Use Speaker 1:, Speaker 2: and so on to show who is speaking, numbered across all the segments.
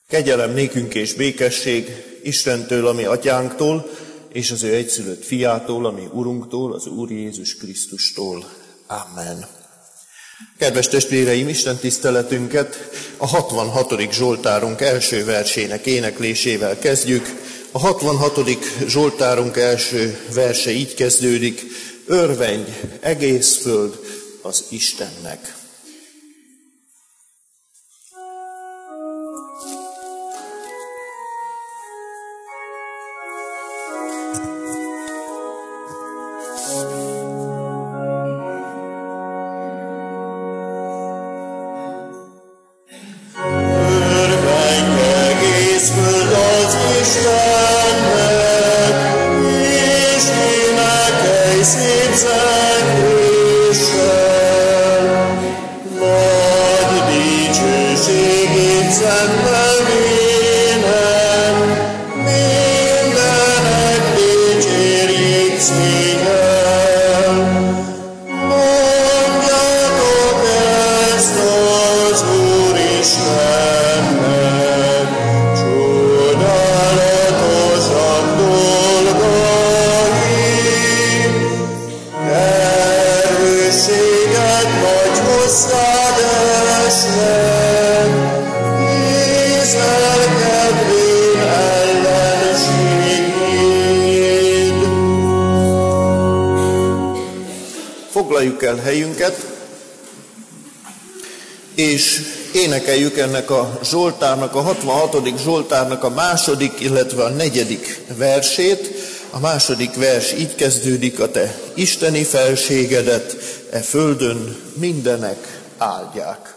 Speaker 1: Kegyelem nékünk és békesség Istentől, ami atyánktól, és az ő egyszülött fiától, ami Urunktól, az Úr Jézus Krisztustól. Amen. Kedves testvéreim, Isten tiszteletünket a 66. Zsoltárunk első versének éneklésével kezdjük. A 66. Zsoltárunk első verse így kezdődik: Örvendj, egész föld az Istennek. Foglaljuk el helyünket, és énekeljük ennek a Zsoltárnak, a 66. Zsoltárnak a második, illetve a negyedik versét. A második vers így kezdődik: a te isteni felségedet e földön mindenek áldják.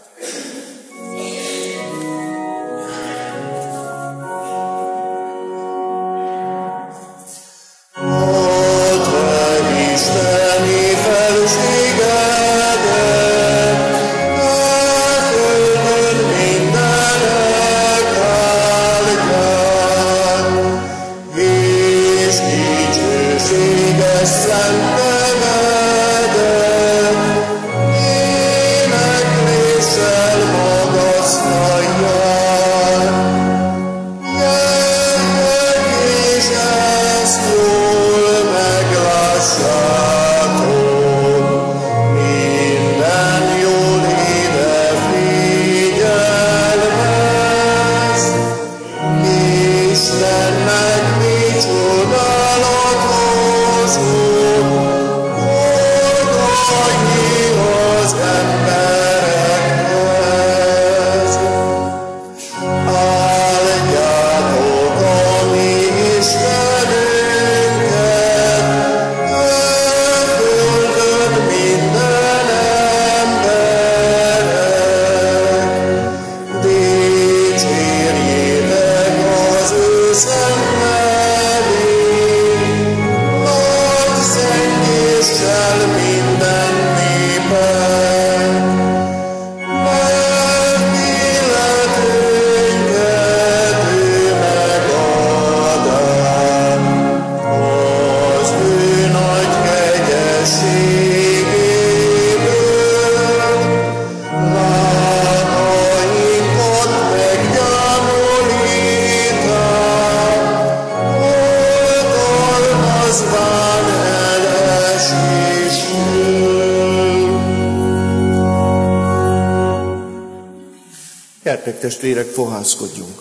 Speaker 1: Gyertek, testvérek, fohászkodjunk.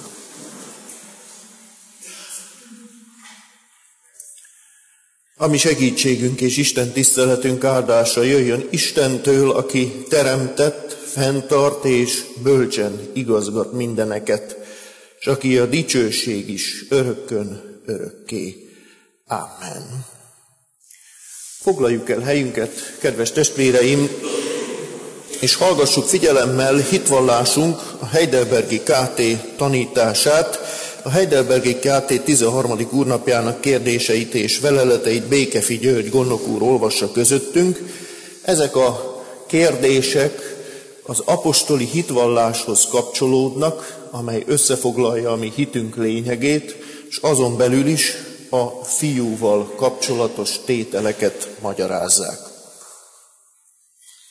Speaker 1: A mi segítségünk és Isten tiszteletünk áldása jöjjön Istentől, aki teremtett, fenntart és bölcsen igazgat mindeneket, és aki a dicsőség is örökkön örökké. Amen. Foglaljuk el helyünket, kedves testvéreim, és hallgassuk figyelemmel hitvallásunk a Heidelbergi KT tanítását. A Heidelbergi KT 13. úrnapjának kérdéseit és veleleteit Békefi György gondnok úr olvassa közöttünk. Ezek a kérdések az apostoli hitvalláshoz kapcsolódnak, amely összefoglalja a mi hitünk lényegét, és azon belül is a fiúval kapcsolatos tételeket magyarázzák.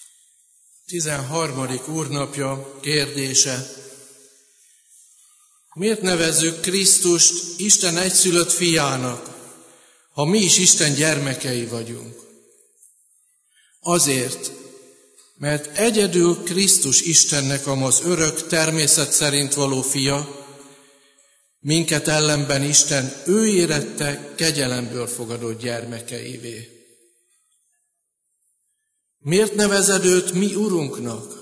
Speaker 2: 13. úrnapja kérdése. Miért nevezzük Krisztust Isten egyszülött fiának, ha mi is Isten gyermekei vagyunk? Azért, mert egyedül Krisztus Istennek az örök természet szerint való fia, minket ellenben Isten ő érette kegyelemből fogadott gyermekeivé. Miért nevezed őt mi Urunknak?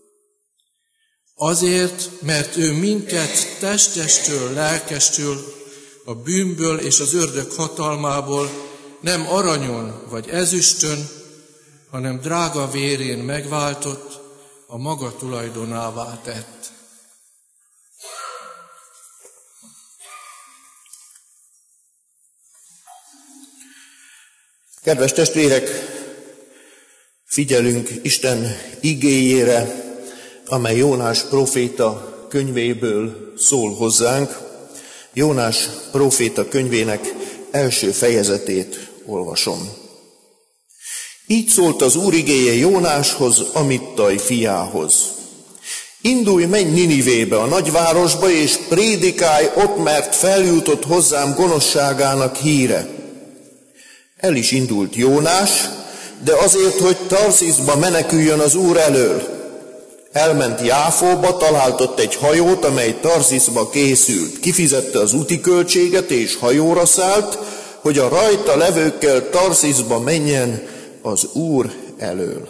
Speaker 2: Azért, mert ő minket testestől, lelkestől, a bűnből és az ördög hatalmából nem aranyon vagy ezüstön, hanem drága vérén megváltott, a maga tulajdonává tett.
Speaker 1: Kedves testvérek, figyelünk Isten igéjére, amely Jónás próféta könyvéből szól hozzánk. Jónás próféta könyvének első fejezetét olvasom. Így szólt az Úr igéje Jónáshoz, Amittai fiához. Indulj, menj Ninivébe, a nagyvárosba, és prédikálj ott, mert feljutott hozzám gonoszságának híre. El is indult Jónás, de azért, hogy Tarszíszba meneküljön az Úr elől. Elment Jáfóba, talált ott egy hajót, amely Tarszíszba készült. Kifizette az úti költséget, és hajóra szállt, hogy a rajta levőkkel Tarszíszba menjen az Úr elől.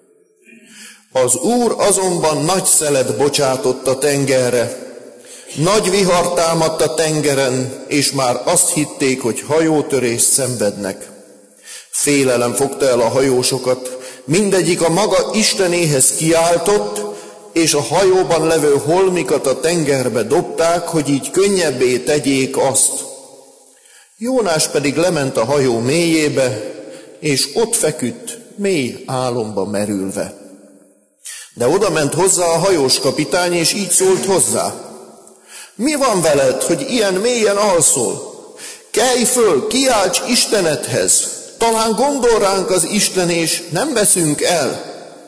Speaker 1: Az Úr azonban nagy szelet bocsátott a tengerre. Nagy vihar támadt a tengeren, és már azt hitték, hogy hajótörést szenvednek. Félelem fogta el a hajósokat, mindegyik a maga Istenéhez kiáltott, és a hajóban levő holmikat a tengerbe dobták, hogy így könnyebbé tegyék azt. Jónás pedig lement a hajó mélyébe, és ott feküdt, mély álomba merülve. De oda ment hozzá a hajós kapitány, és így szólt hozzá. Mi van veled, hogy ilyen mélyen alszol? Kelj föl, kiálts Istenedhez! Talán gondol ránk az Isten, és nem veszünk el.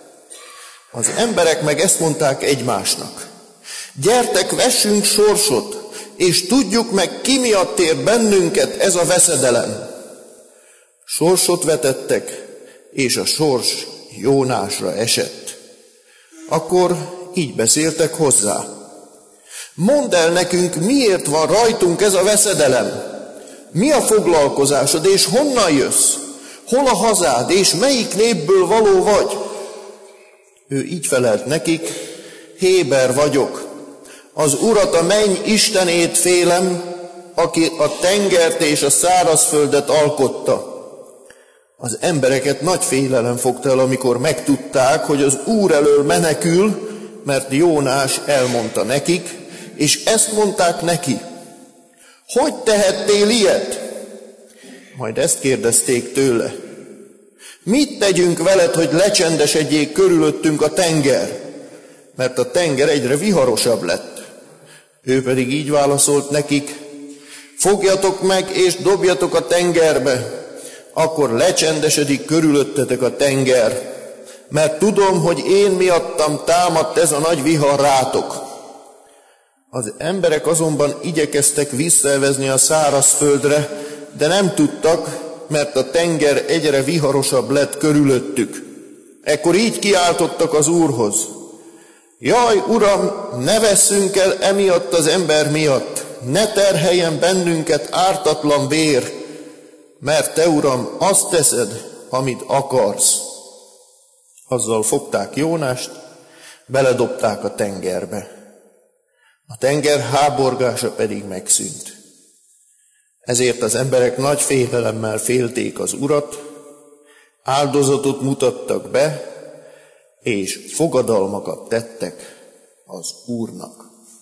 Speaker 1: Az emberek meg ezt mondták egymásnak. Gyertek, vessünk sorsot, és tudjuk meg, ki miatt ér bennünket ez a veszedelem. Sorsot vetettek, és a sors Jónásra esett. Akkor így beszéltek hozzá. Mondd el nekünk, miért van rajtunk ez a veszedelem? Mi a foglalkozásod, és honnan jössz? Hol a hazád, és melyik népből való vagy? Ő így felelt nekik, Héber vagyok, az Urat, a menny Istenét félem, aki a tengert és a szárazföldet alkotta. Az embereket nagy félelem fogta el, amikor megtudták, hogy az Úr elől menekül, mert Jónás elmondta nekik, és ezt mondták neki. Hogy tehettél ilyet? Majd ezt kérdezték tőle. Mit tegyünk veled, hogy lecsendesedjék körülöttünk a tenger? Mert a tenger egyre viharosabb lett. Ő pedig így válaszolt nekik, fogjatok meg és dobjatok a tengerbe, akkor lecsendesedik körülöttetek a tenger, mert tudom, hogy én miattam támadt ez a nagy vihar rátok. Az emberek azonban igyekeztek visszaevezni a szárazföldre, de nem tudtak, mert a tenger egyre viharosabb lett körülöttük. Ekkor így kiáltottak az Úrhoz. Jaj, Uram, ne vesszünk el emiatt az ember miatt, ne terheljen bennünket ártatlan vér, mert te, Uram, azt teszed, amit akarsz. Azzal fogták Jónást, beledobták a tengerbe. A tenger háborgása pedig megszűnt. Ezért az emberek nagy félelemmel félték az Urat, áldozatot mutattak be, és fogadalmakat tettek az Úrnak.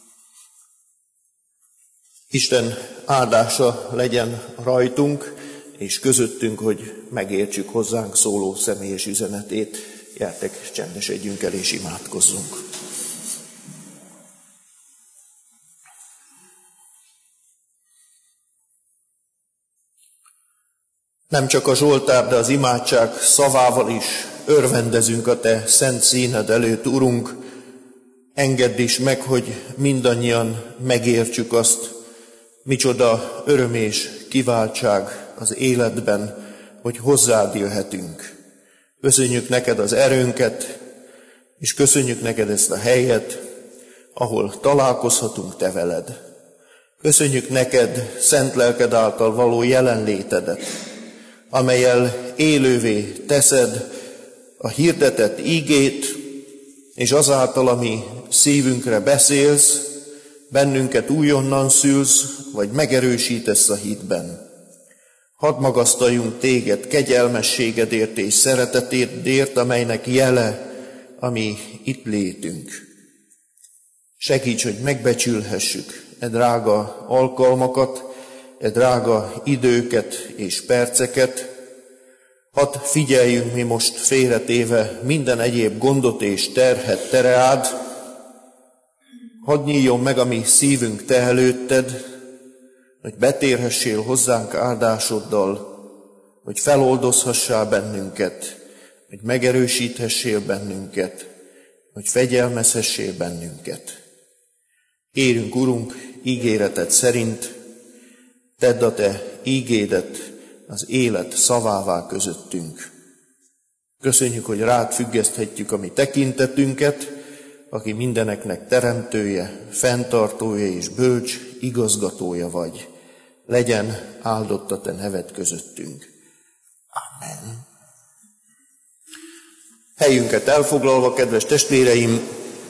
Speaker 1: Isten áldása legyen rajtunk, és közöttünk, hogy megértsük hozzánk szóló személyes üzenetét. Gyertek, csendesedjünk el és imádkozzunk. Nem csak a Zsoltár, de az imádság szavával is örvendezünk a Te szent színed előtt, Urunk, Engedd is meg, hogy mindannyian megértsük azt, micsoda öröm és kiváltság az életben, hogy hozzád jöhetünk. Köszönjük neked az erőnket, és köszönjük neked ezt a helyet, ahol találkozhatunk te veled. Köszönjük neked szent lelked által való jelenlétedet, amellyel élővé teszed a hirdetett ígét, és azáltal, ami szívünkre beszélsz, bennünket újonnan szülsz, vagy megerősítesz a hitben. Hadd magasztaljunk téged kegyelmességedért és szeretetedért, amelynek jele a mi itt létünk. Segíts, hogy megbecsülhessük e drága alkalmakat, e drága időket és perceket. Hadd figyeljünk mi most félretéve minden egyéb gondot és terhet te reád. Hadd nyíljon meg a mi szívünk te előtted, hogy betérhessél hozzánk áldásoddal, hogy feloldozhassál bennünket, hogy megerősíthessél bennünket, hogy fegyelmezhessél bennünket. Kérünk, Urunk, ígéreted szerint, tedd a te ígédet az élet szavává közöttünk. Köszönjük, hogy rád függeszthetjük a mi tekintetünket, aki mindeneknek teremtője, fenntartója és bölcs igazgatója vagy. Legyen áldott a te neved közöttünk. Amen. Helyünket elfoglalva, kedves testvéreim,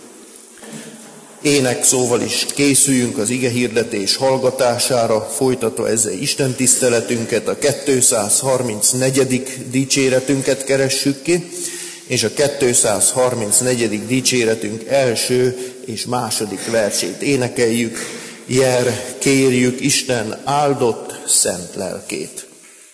Speaker 1: énekszóval is készüljünk az igehirdetés hallgatására, folytatva ezzel Isten tiszteletünket, a 234. dicséretünket keressük ki, és a 234. dicséretünk első és második versét énekeljük. Jer, kérjük Isten áldott szent lelkét.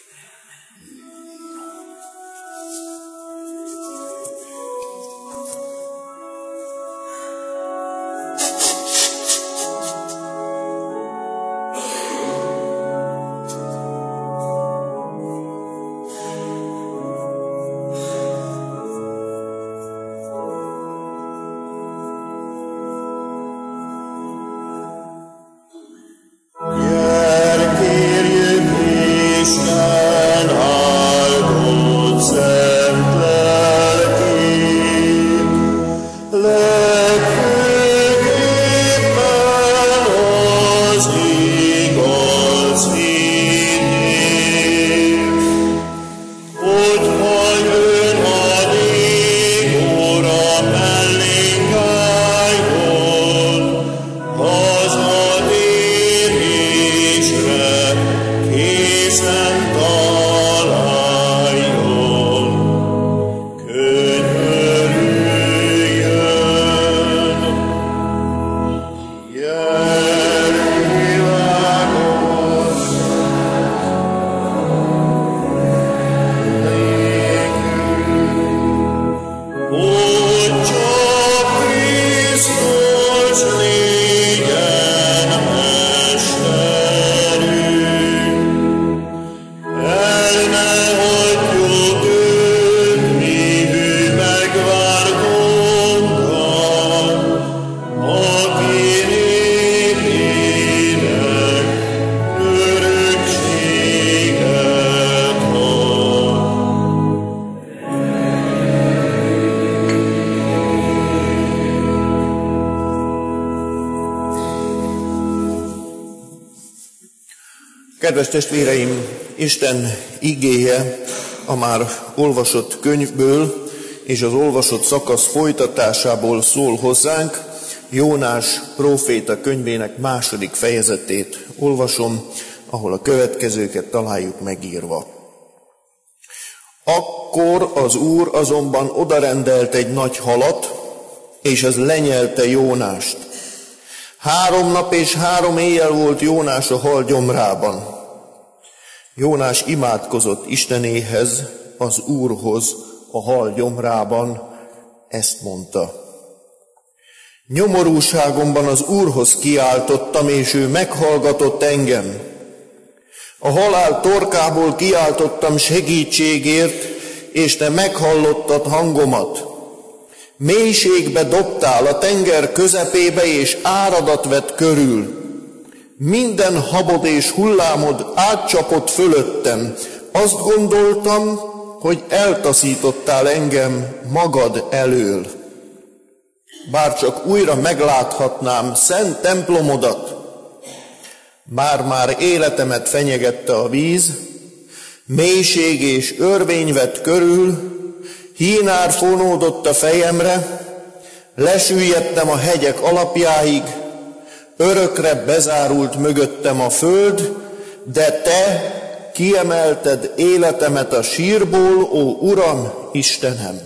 Speaker 1: Kedves testvéreim, Isten igéje a már olvasott könyvből és az olvasott szakasz folytatásából szól hozzánk. Jónás próféta könyvének második fejezetét olvasom, ahol a következőket találjuk megírva. Akkor az Úr azonban odarendelt egy nagy halat, és az lenyelte Jónást. 3 nap és 3 éjjel volt Jónás a hal gyomrában. Jónás imádkozott Istenéhez, az Úrhoz a hal gyomrában, ezt mondta. Nyomorúságomban az Úrhoz kiáltottam, és ő meghallgatott engem. A halál torkából kiáltottam segítségért, és te meghallottad hangomat. Mélységbe dobtál, a tenger közepébe, és áradat vett körül. Minden habod és hullámod átcsapott fölöttem. Azt gondoltam, hogy eltaszítottál engem magad elől. Bárcsak újra megláthatnám szent templomodat. Már-már életemet fenyegette a víz, mélység és örvény vett körül, hínár fonódott a fejemre, lesüllyedtem a hegyek alapjáig, örökre bezárult mögöttem a föld, de te kiemelted életemet a sírból, ó Uram, Istenem!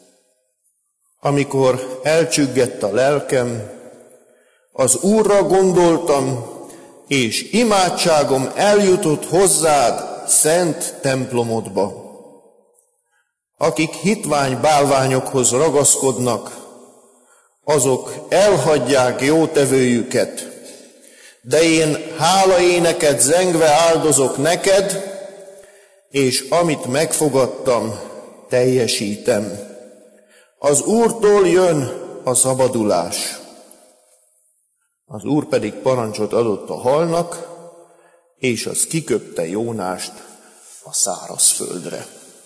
Speaker 1: Amikor elcsüggett a lelkem, az Úrra gondoltam, és imádságom eljutott hozzád szent templomodba. Akik hitvány bálványokhoz ragaszkodnak, azok elhagyják jótevőjüket, de én hálaéneket zengve áldozok neked, és amit megfogadtam, teljesítem. Az Úrtól jön a szabadulás. Az Úr pedig parancsot adott a halnak, és az kiköpte Jónást a szárazföldre.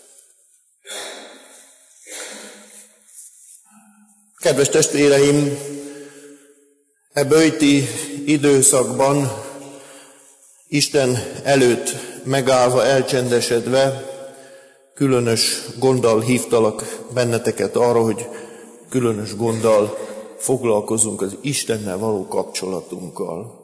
Speaker 1: Kedves testvéreim, e böjti időszakban Isten előtt megállva, elcsendesedve, különös gonddal hívtalak benneteket arra, hogy különös gonddal foglalkozunk az Istennel való kapcsolatunkkal.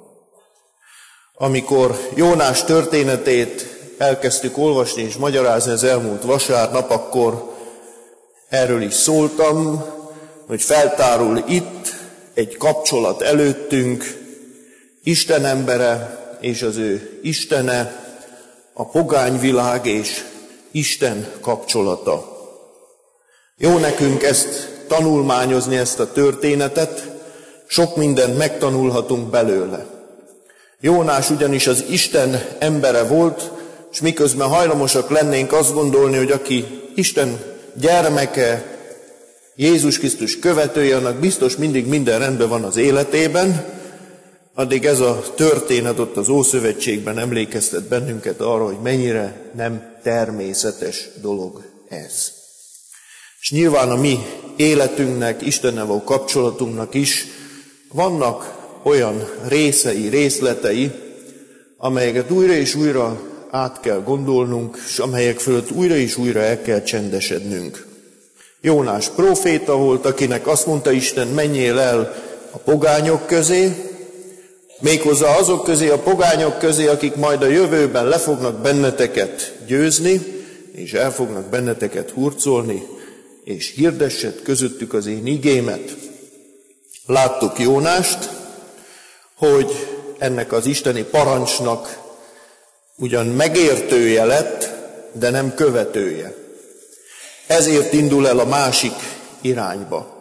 Speaker 1: Amikor Jónás történetét elkezdtük olvasni és magyarázni az elmúlt vasárnap, akkor erről is szóltam, hogy feltárul itt egy kapcsolat előttünk, Isten embere és az ő Istene, a pogányvilág és Isten kapcsolata. Jó nekünk ezt tanulmányozni, ezt a történetet, sok mindent megtanulhatunk belőle. Jónás ugyanis az Isten embere volt, és miközben hajlamosak lennénk azt gondolni, hogy aki Isten gyermeke, Jézus Krisztus követője, annak biztos mindig minden rendben van az életében, addig ez a történet ott az Ószövetségben emlékeztet bennünket arra, hogy mennyire nem természetes dolog ez. És nyilván a mi életünknek, Istennel való kapcsolatunknak is vannak olyan részletei, amelyeket újra és újra át kell gondolnunk, és amelyek fölött újra és újra el kell csendesednünk. Jónás próféta volt, akinek azt mondta Isten, menjél el a pogányok közé, méghozzá azok közé, a pogányok közé, akik majd a jövőben le fognak benneteket győzni, és el fognak benneteket hurcolni, és hirdessed közöttük az én igémet. Láttuk Jónást, hogy ennek az isteni parancsnak ugyan megértője lett, de nem követője. Ezért indul el a másik irányba.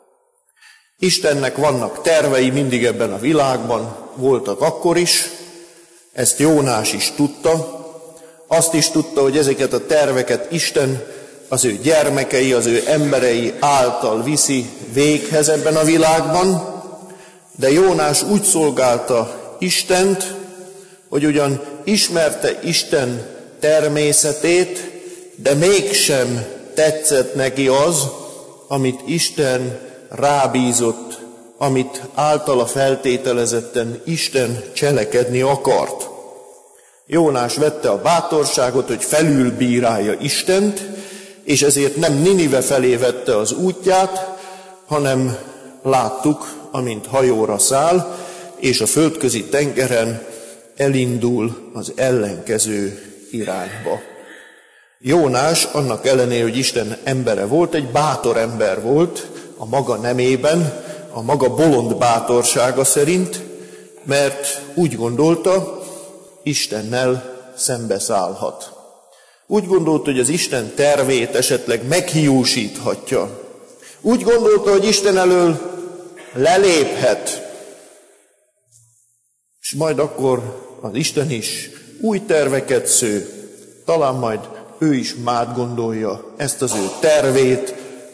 Speaker 1: Istennek vannak tervei mindig ebben a világban, voltak akkor is, ezt Jónás is tudta, azt is tudta, hogy ezeket a terveket Isten az ő gyermekei, az ő emberei által viszi véghez ebben a világban, de Jónás úgy szolgálta Istent, hogy ugyan ismerte Isten természetét, de mégsem tetszett neki az, amit Isten rábízott, amit általa feltételezetten Isten cselekedni akart. Jónás vette a bátorságot, hogy felülbírálja Istent, és ezért nem Ninive felé vette az útját, hanem láttuk, amint hajóra száll, és a földközi tengeren elindul az ellenkező irányba. Jónás annak ellenére, hogy Isten embere volt, egy bátor ember volt a maga nemében, a maga bolond bátorsága szerint, mert úgy gondolta, Istennel szembeszállhat. Úgy gondolta, hogy az Isten tervét esetleg meghiúsíthatja. Úgy gondolta, hogy Isten elől leléphet. És majd akkor az Isten is új terveket sző, talán majd ő is mátgondolja ezt az ő tervét,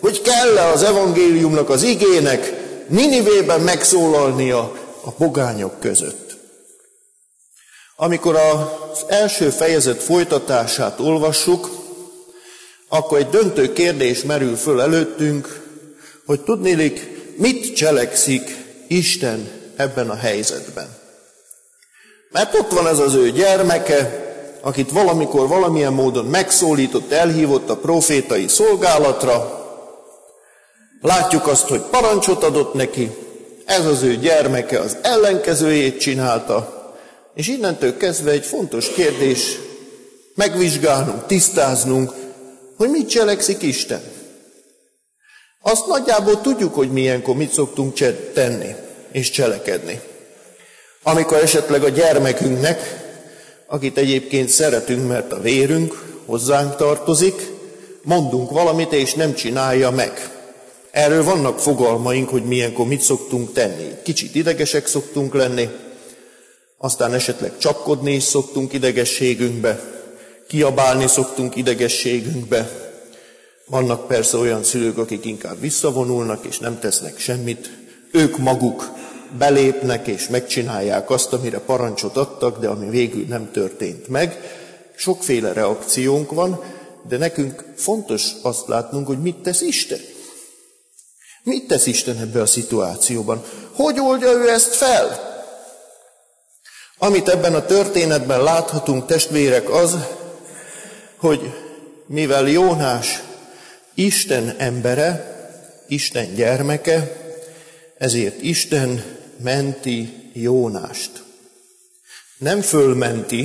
Speaker 1: hogy kell-e az evangéliumnak, az igének Ninivében megszólalnia a pogányok között. Amikor az első fejezet folytatását olvassuk, akkor egy döntő kérdés merül föl előttünk, hogy tudnélik, mit cselekszik Isten ebben a helyzetben. Mert ott van ez az ő gyermeke, akit valamikor valamilyen módon megszólított, elhívott a profétai szolgálatra. Látjuk azt, hogy parancsot adott neki, ez az ő gyermeke az ellenkezőjét csinálta, és innentől kezdve egy fontos kérdés megvizsgálnunk, tisztáznunk, hogy mit cselekszik Isten. Azt nagyjából tudjuk, hogy milyenkor mit szoktunk tenni és cselekedni. Amikor esetleg a gyermekünknek, akit egyébként szeretünk, mert a vérünk hozzánk tartozik, mondunk valamit, és nem csinálja meg. Erről vannak fogalmaink, hogy milyenkor mit szoktunk tenni. Kicsit idegesek szoktunk lenni, aztán esetleg csapkodni is szoktunk idegességünkbe, kiabálni szoktunk idegességünkbe. Vannak persze olyan szülők, akik inkább visszavonulnak, és nem tesznek semmit. Ők maguk belépnek, és megcsinálják azt, amire parancsot adtak, de ami végül nem történt meg. Sokféle reakciónk van, de nekünk fontos azt látnunk, hogy mit tesz Isten. Mit tesz Isten ebbe a szituációban? Hogy oldja ő ezt fel? Amit ebben a történetben láthatunk, testvérek, az, hogy mivel Jónás Isten embere, Isten gyermeke, ezért Isten menti Jónást. Nem fölmenti,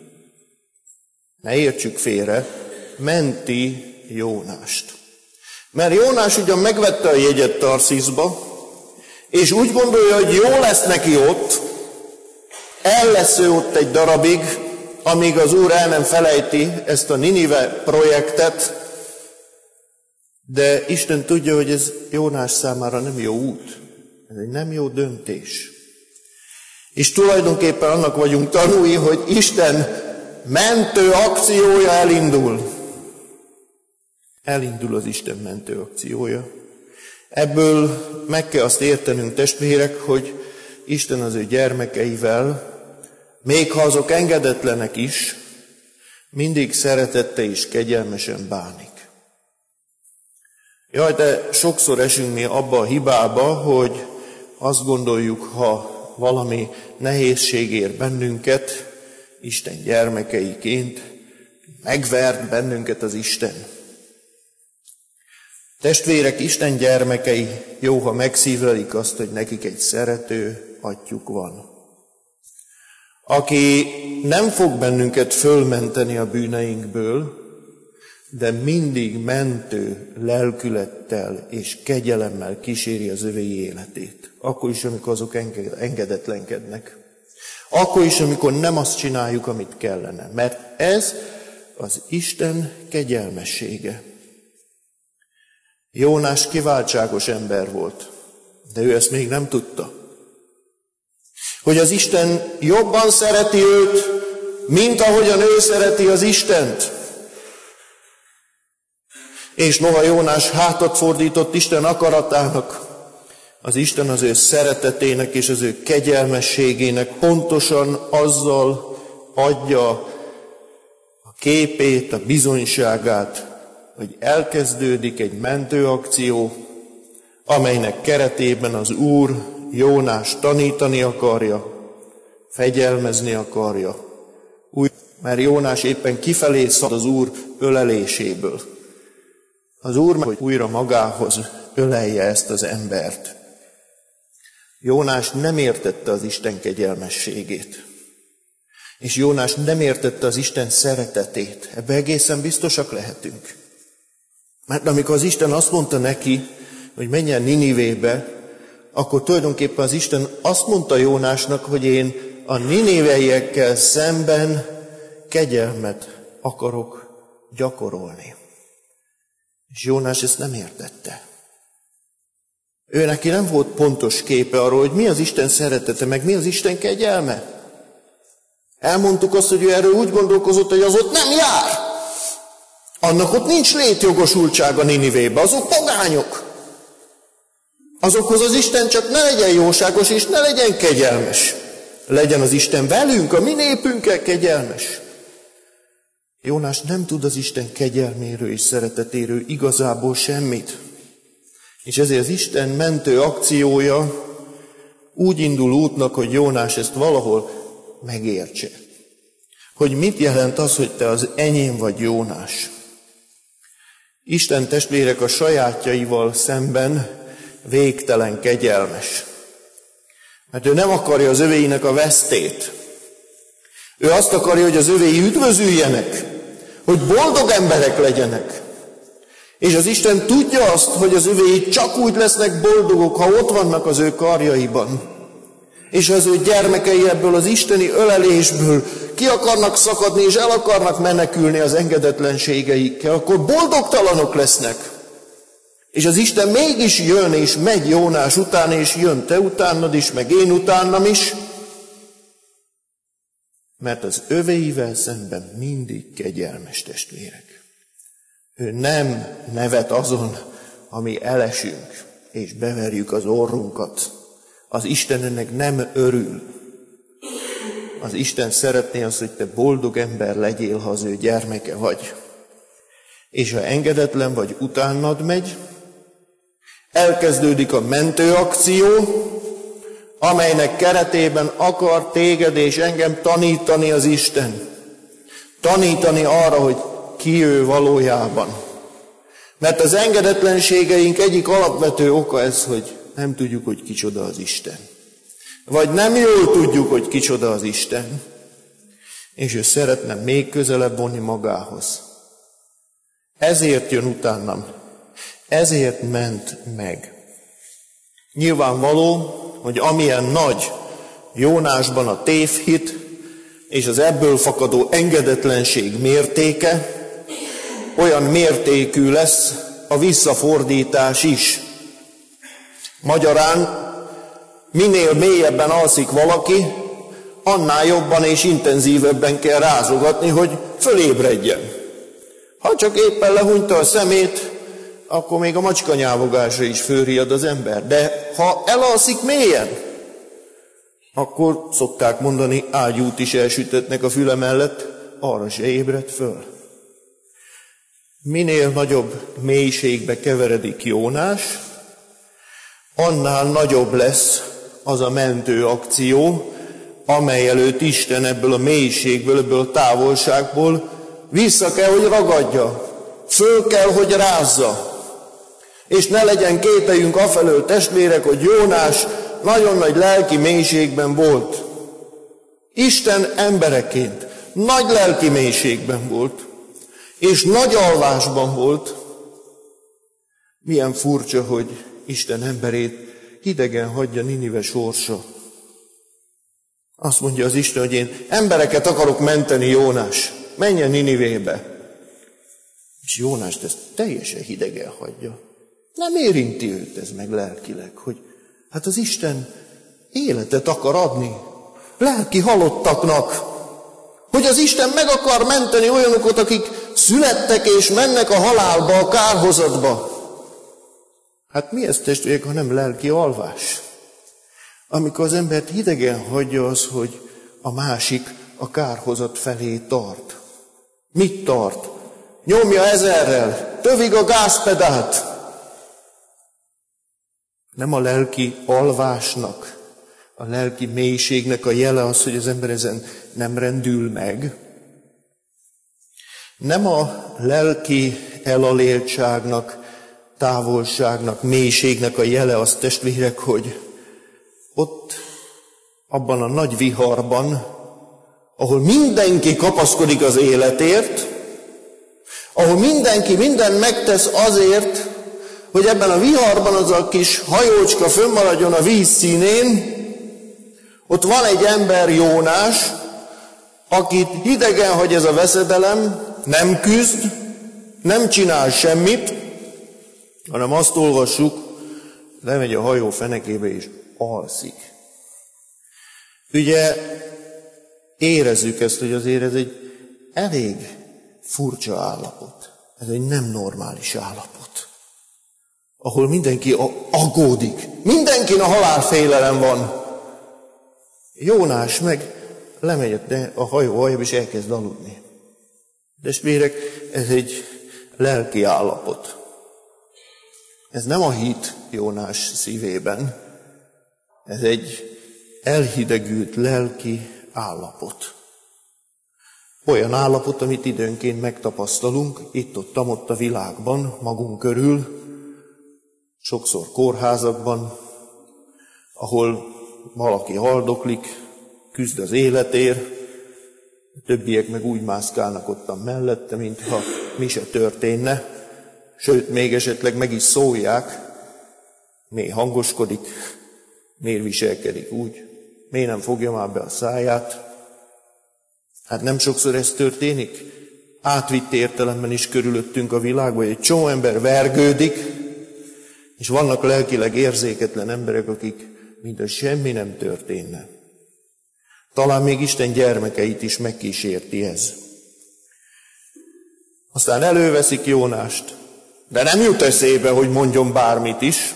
Speaker 1: ne értsük félre, menti Jónást. Mert Jónás ugyan megvette a jegyet Tarsziszba, és úgy gondolja, hogy jó lesz neki ott, el lesz ő ott egy darabig, amíg az Úr el nem felejti ezt a Ninive projektet, de Isten tudja, hogy ez Jónás számára nem jó út, ez egy nem jó döntés. És tulajdonképpen annak vagyunk tanúi, hogy Isten mentő akciója elindul. Elindul az Isten mentő akciója. Ebből meg kell azt értenünk, testvérek, hogy Isten az ő gyermekeivel, még ha azok engedetlenek is, mindig szeretettel és kegyelmesen bánik. Jaj, de sokszor esünk mi abba a hibába, hogy azt gondoljuk, ha valami nehézség ér bennünket, Isten gyermekeiként, megvert bennünket az Isten. Testvérek, Isten gyermekei, jó, ha megszívlelik azt, hogy nekik egy szerető atyjuk van, aki nem fog bennünket fölmenteni a bűneinkből, de mindig mentő lelkülettel és kegyelemmel kíséri az övéi életét. Akkor is, amikor azok engedetlenkednek. Akkor is, amikor nem azt csináljuk, amit kellene. Mert ez az Isten kegyelmessége. Jónás kiváltságos ember volt, de ő ezt még nem tudta. Hogy az Isten jobban szereti őt, mint ahogyan ő szereti az Istent. És noha Jónás hátat fordított Isten akaratának, az Isten az ő szeretetének és az ő kegyelmességének pontosan azzal adja a képét, a bizonyságát, hogy elkezdődik egy mentőakció, amelynek keretében az Úr Jónás tanítani akarja, fegyelmezni akarja. Mert Jónás éppen kifelé szalad az Úr öleléséből. Az Úr meg, hogy újra magához ölelje ezt az embert. Jónás nem értette az Isten kegyelmességét. És Jónás nem értette az Isten szeretetét. Ebbe egészen biztosak lehetünk. Mert amikor az Isten azt mondta neki, hogy menjen Ninivébe, akkor tulajdonképpen az Isten azt mondta Jónásnak, hogy én a niniveiekkel szemben kegyelmet akarok gyakorolni. És Jónás ezt nem értette. Ő neki nem volt pontos képe arról, hogy mi az Isten szeretete, meg mi az Isten kegyelme. Elmondtuk azt, hogy ő erről úgy gondolkozott, hogy az ott nem jár. Annak ott nincs létjogosultsága Ninivébe, azok pogányok. Azokhoz az Isten csak ne legyen jóságos, és ne legyen kegyelmes. Legyen az Isten velünk, a mi népünkkel kegyelmes. Jónás nem tud az Isten kegyelméről és szeretetéről igazából semmit. És ezért az Isten mentő akciója úgy indul útnak, hogy Jónás ezt valahol megértse. Hogy mit jelent az, hogy te az enyém vagy, Jónás. Isten, testvérek, a sajátjaival szemben végtelen kegyelmes. Mert ő nem akarja az övéinek a vesztét. Ő azt akarja, hogy az övéi üdvözüljenek, hogy boldog emberek legyenek. És az Isten tudja azt, hogy az övéi csak úgy lesznek boldogok, ha ott vannak az ő karjaiban. És az ő gyermekei ebből az isteni ölelésből ki akarnak szakadni, és el akarnak menekülni az engedetlenségeikkel, akkor boldogtalanok lesznek. És az Isten mégis jön, és megy Jónás után, és jön te utánad is, meg én utánam is, mert az övéivel szemben mindig kegyelmes, testvérek. Ő nem nevet azon, ami elesünk, és beverjük az orrunkat. Az Isten ennek nem örül. Az Isten szeretné azt, hogy te boldog ember legyél, ha az ő gyermeke vagy. És ha engedetlen vagy, utánad megy, elkezdődik a mentőakció, amelynek keretében akar téged és engem tanítani az Isten. Tanítani arra, hogy ki ő valójában. Mert az engedetlenségeink egyik alapvető oka ez, hogy nem tudjuk, hogy kicsoda az Isten. Vagy nem jól tudjuk, hogy kicsoda az Isten. És ő szeretne még közelebb vonni magához. Ezért jön utánam. Ezért ment meg. Nyilvánvaló, hogy amilyen nagy Jónásban a tévhit és az ebből fakadó engedetlenség mértéke, olyan mértékű lesz a visszafordítás is. Magyarán, minél mélyebben alszik valaki, annál jobban és intenzívebben kell rázogatni, hogy fölébredjen. Ha csak éppen lehúnyta a szemét, akkor még a macska nyávogásra is fölriad az ember. De ha elalszik mélyen, akkor szokták mondani, ágyút is elsütetnek a füle mellett, arra se ébred föl. Minél nagyobb mélységbe keveredik Jónás, annál nagyobb lesz az a mentő akció, amely előtt Isten ebből a mélységből, ebből a távolságból vissza kell, hogy ragadja, föl kell, hogy rázza. És ne legyen kételjünk afelől, testvérek, hogy Jónás nagyon nagy lelki mélységben volt. Isten embereként nagy lelki mélységben volt, és nagy alvásban volt. Milyen furcsa, hogy Isten emberét hidegen hagyja Ninive sorsa. Azt mondja az Isten, hogy én embereket akarok menteni, Jónás, menjen Ninivébe. És Jónást ezt teljesen hidegen hagyja. Nem érinti őt ez meg lelkileg, hogy hát az Isten életet akar adni lelki halottaknak, hogy az Isten meg akar menteni olyanokat, akik születtek és mennek a halálba, a kárhozatba. Hát mi ez, testvérek, ha nem lelki alvás? Amikor az embert hidegen hagyja az, hogy a másik a kárhozat felé tart. Mit tart? Nyomja ezerrel, tövig a gázpedált. Nem a lelki alvásnak, a lelki mélységnek a jele az, hogy az ember ezen nem rendül meg. Nem a lelki elaléltságnak, távolságnak, mélységnek a jele az, testvérek, hogy ott, abban a nagy viharban, ahol mindenki kapaszkodik az életért, ahol mindenki mindent megtesz azért, hogy ebben a viharban az a kis hajócska fönnmaradjon a víz színén, ott van egy ember, Jónás, akit hidegen hagy ez a veszedelem, nem küzd, nem csinál semmit, hanem azt olvassuk, lemegy a hajó fenekébe és alszik. Ugye érezzük ezt, hogy azért ez egy elég furcsa állapot. Ez egy nem normális állapot, ahol mindenki aggódik, mindenkin a halálfélelem van. Jónás meg lemegy a hajó aljába, és elkezd aludni. Testvérek, ez egy lelki állapot. Ez nem a hit Jónás szívében, ez egy elhidegült lelki állapot. Olyan állapot, amit időnként megtapasztalunk, itt-ott a világban, magunk körül, sokszor kórházakban, ahol valaki haldoklik, küzd az életért, a többiek meg úgy mászkálnak ottan mellette, mintha mi se történne, sőt, még esetleg meg is szólják, miért hangoskodik, miért viselkedik úgy, miért nem fogja már be a száját. Hát nem sokszor ez történik? Átvitt értelemben is körülöttünk a világban, hogy egy csomó ember vergődik, és vannak lelkileg érzéketlen emberek, akik mintha semmi nem történne. Talán még Isten gyermekeit is megkísérti ez. Aztán előveszik Jónást, de nem jut eszébe, hogy mondjon bármit is.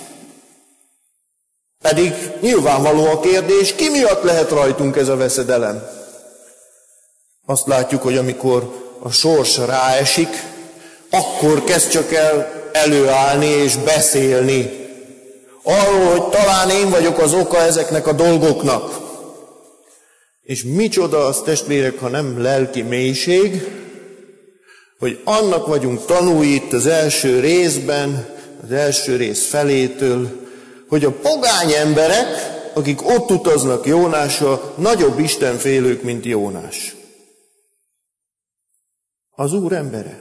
Speaker 1: Pedig nyilvánvaló a kérdés, ki miatt lehet rajtunk ez a veszedelem? Azt látjuk, hogy amikor a sors ráesik, akkor kezd csak el előállni és beszélni. Arról, hogy talán én vagyok az oka ezeknek a dolgoknak. És micsoda az, testvérek, ha nem lelki mélység, hogy annak vagyunk tanúi itt az első részben, az első rész felétől, hogy a pogány emberek, akik ott utaznak Jónással, nagyobb istenfélők, mint Jónás. Az Úr embere.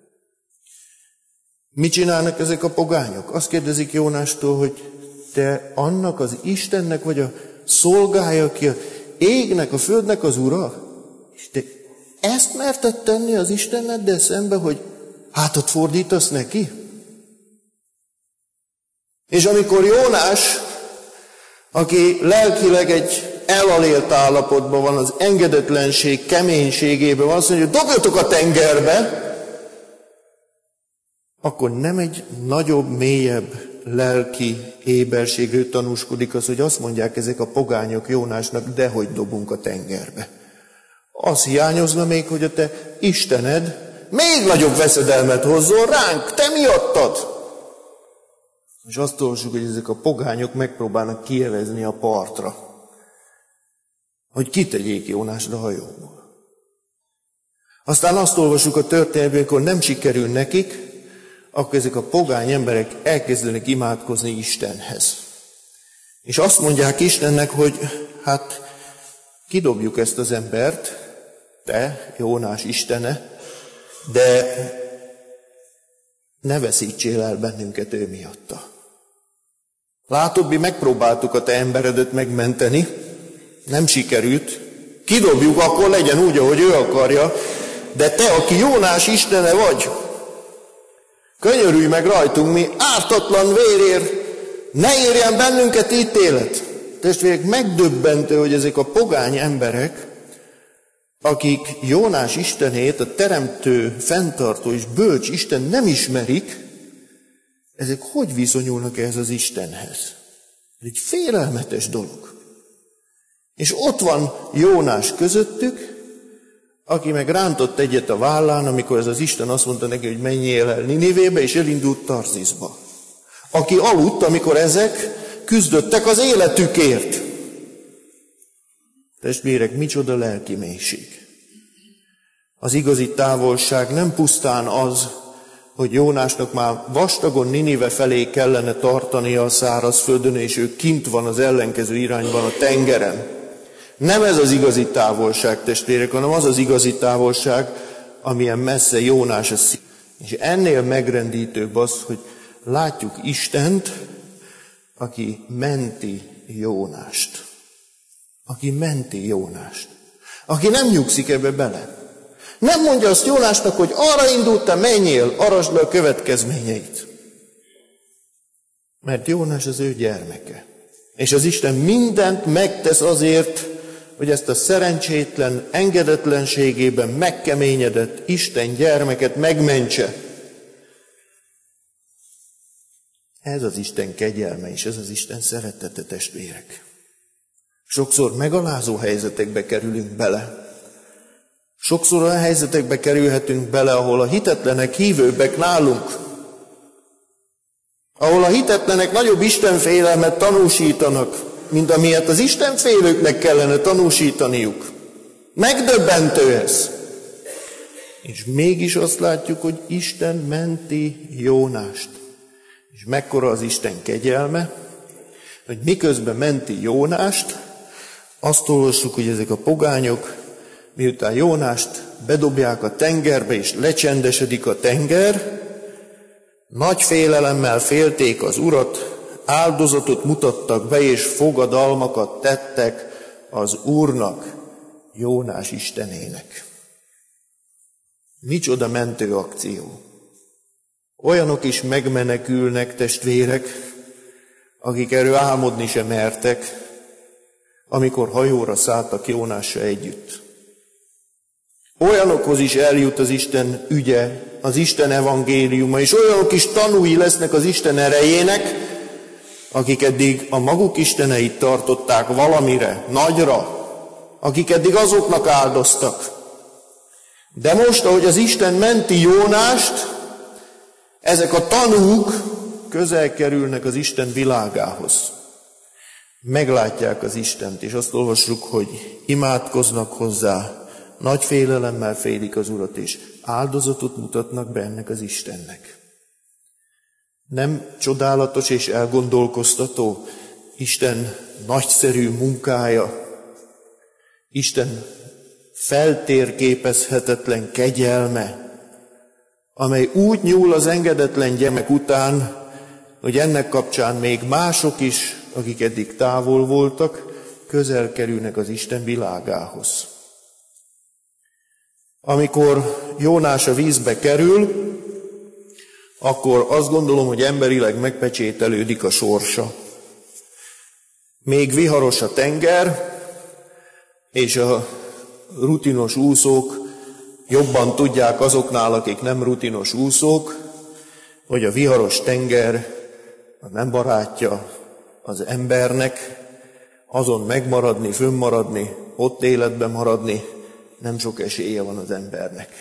Speaker 1: Mit csinálnak ezek a pogányok? Azt kérdezik Jónástól, hogy te annak az Istennek vagy a szolgája, aki a égnek, a földnek az ura? És te ezt merted tenni az Istenneddel szembe, hogy hátat fordítasz neki? És amikor Jónás, aki lelkileg egy elalélt állapotban van, az engedetlenség keménységében van, azt mondja, hogy dobjatok a tengerbe, akkor nem egy nagyobb, mélyebb lelki éberségről tanúskodik az, hogy azt mondják ezek a pogányok Jónásnak, dehogy dobunk a tengerbe. Az hiányozna még, hogy a te Istened még nagyobb veszedelmet hozzon ránk, te miattad. És azt olvassuk, hogy ezek a pogányok megpróbálnak kievezni a partra, hogy kitegyék Jónást a hajóból. Aztán azt olvassuk a történetben, amikor nem sikerül nekik, akkor ezek a pogány emberek elkezdenek imádkozni Istenhez. És azt mondják Istennek, hogy hát kidobjuk ezt az embert, te, Jónás Istene, de ne veszítsél el bennünket ő miatta. Látod, mi megpróbáltuk a te emberedet megmenteni, nem sikerült, kidobjuk, akkor legyen úgy, ahogy ő akarja, de te, aki Jónás Istene vagy, könyörülj meg rajtunk, mi ártatlan vérért, ne érjen bennünket ítélet. Testvérek, megdöbbentő, hogy ezek a pogány emberek, akik Jónás Istenét, a teremtő, fenntartó és bölcs Isten nem ismerik, ezek hogy viszonyulnak ehhez az Istenhez? Ez egy félelmetes dolog. És ott van Jónás közöttük, aki meg rántott egyet a vállán, amikor ez az Isten azt mondta neki, hogy menjél el Ninivébe, és elindult Tarziszba. Aki aludt, amikor ezek küzdöttek az életükért. Testvérek, micsoda lelki mélység. Az igazi távolság nem pusztán az, hogy Jónásnak már vastagon Ninive felé kellene tartania a szárazföldön, és ő kint van az ellenkező irányban a tengeren. Nem ez az igazi távolság, testvérek, hanem az az igazi távolság, amilyen messze Jónás a szív. És ennél megrendítőbb az, hogy látjuk Istent, aki menti Jónást. Aki menti Jónást. Aki nem nyugszik ebbe bele. Nem mondja azt Jónásnak, hogy arra indult, menjél, arasd le a következményeit. Mert Jónás az ő gyermeke. És az Isten mindent megtesz azért, hogy ezt a szerencsétlen, engedetlenségében megkeményedett Isten gyermeket megmentse. Ez az Isten kegyelme, és ez az Isten szeretete, testvérek. Sokszor megalázó helyzetekbe kerülünk bele. Sokszor olyan helyzetekbe kerülhetünk bele, ahol a hitetlenek hívőbbek nálunk. Ahol a hitetlenek nagyobb istenfélelmet tanúsítanak, mint amilyet az istenfélőknek kellene tanúsítaniuk. Megdöbbentő ez. És mégis azt látjuk, hogy Isten menti Jónást. És mekkora az Isten kegyelme, hogy miközben menti Jónást, azt olvassuk, hogy ezek a pogányok, miután Jónást bedobják a tengerbe, és lecsendesedik a tenger, nagy félelemmel félték az Urat, áldozatot mutattak be, és fogadalmakat tettek az Úrnak, Jónás Istenének. Micsoda mentő akció! Olyanok is megmenekülnek, testvérek, akik erről álmodni sem mertek, amikor hajóra szálltak Jónással együtt. Olyanokhoz is eljut az Isten ügye, az Isten evangéliuma, és olyanok is tanúi lesznek az Isten erejének, akik eddig a maguk isteneit tartották valamire, nagyra, akik eddig azoknak áldoztak. De most, ahogy az Isten menti Jónást, ezek a tanúk közel kerülnek az Isten világához. Meglátják az Istent, és azt olvassuk, hogy imádkoznak hozzá, nagy félelemmel félik az Urat, és áldozatot mutatnak be ennek az Istennek. Nem csodálatos és elgondolkoztató Isten nagyszerű munkája, Isten feltérképezhetetlen kegyelme, amely úgy nyúl az engedetlen gyermek után, hogy ennek kapcsán még mások is, akik eddig távol voltak, közel kerülnek az Isten világához. Amikor Jónás a vízbe kerül, akkor azt gondolom, hogy emberileg megpecsételődik a sorsa. Még viharos a tenger, és a rutinos úszók jobban tudják azoknál, akik nem rutinos úszók, hogy a viharos tenger nem barátja az embernek, azon megmaradni, fönnmaradni, ott életben maradni, nem sok esélye van az embernek.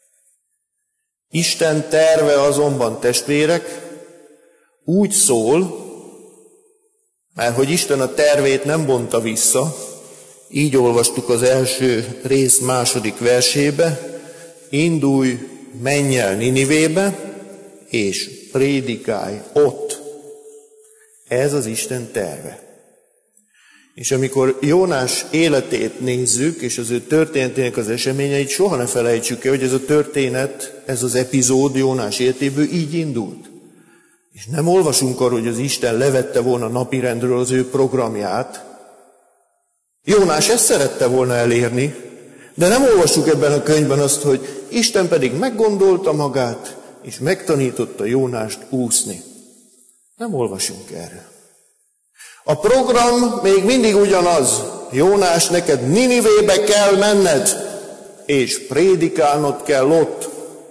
Speaker 1: Isten terve azonban, testvérek, úgy szól, mert hogy Isten a tervét nem bonta vissza, így olvastuk az első rész második versébe, indulj, menj el Ninivébe, és prédikálj ott. Ez az Isten terve. És amikor Jónás életét nézzük, és az ő történetének az eseményeit, soha ne felejtsük el, hogy ez a történet, ez az epizód Jónás életéből így indult. És nem olvasunk arról, hogy az Isten levette volna napirendről az ő programját. Jónás ezt szerette volna elérni, de nem olvassuk ebben a könyvben azt, hogy Isten pedig meggondolta magát, és megtanította Jónást úszni. Nem olvasunk erről. A program még mindig ugyanaz. Jónás, neked Ninivébe kell menned, és prédikálnod kell ott.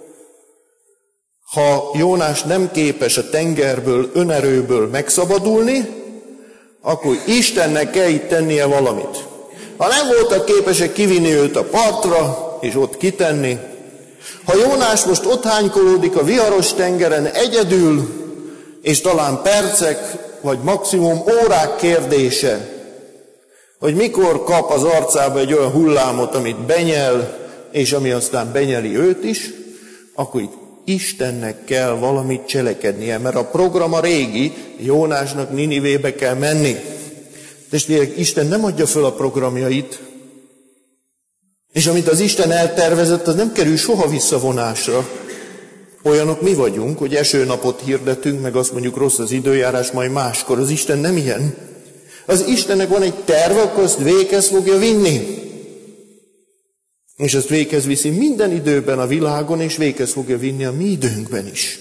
Speaker 1: Ha Jónás nem képes a tengerből, önerőből megszabadulni, akkor Istennek kell itt tennie valamit. Ha nem voltak képesek kivinni őt a partra, és ott kitenni, ha Jónás most ott hánykolódik a viharos tengeren egyedül, és talán percek, vagy maximum órák kérdése, hogy mikor kap az arcába egy olyan hullámot, amit benyel, és ami aztán benyeli őt is, akkor itt Istennek kell valamit cselekednie, mert a program a régi, Jónásnak Ninivébe kell menni. Testvérek, Isten nem adja föl a programjait, és amit az Isten eltervezett, az nem kerül soha visszavonásra. Olyanok mi vagyunk, hogy esőnapot hirdetünk, meg azt mondjuk rossz az időjárás, majd máskor. Az Isten nem ilyen. Az Istennek van egy terve, akkor azt véghez fogja vinni. És azt véghez viszi minden időben a világon, és véghez fogja vinni a mi időnkben is.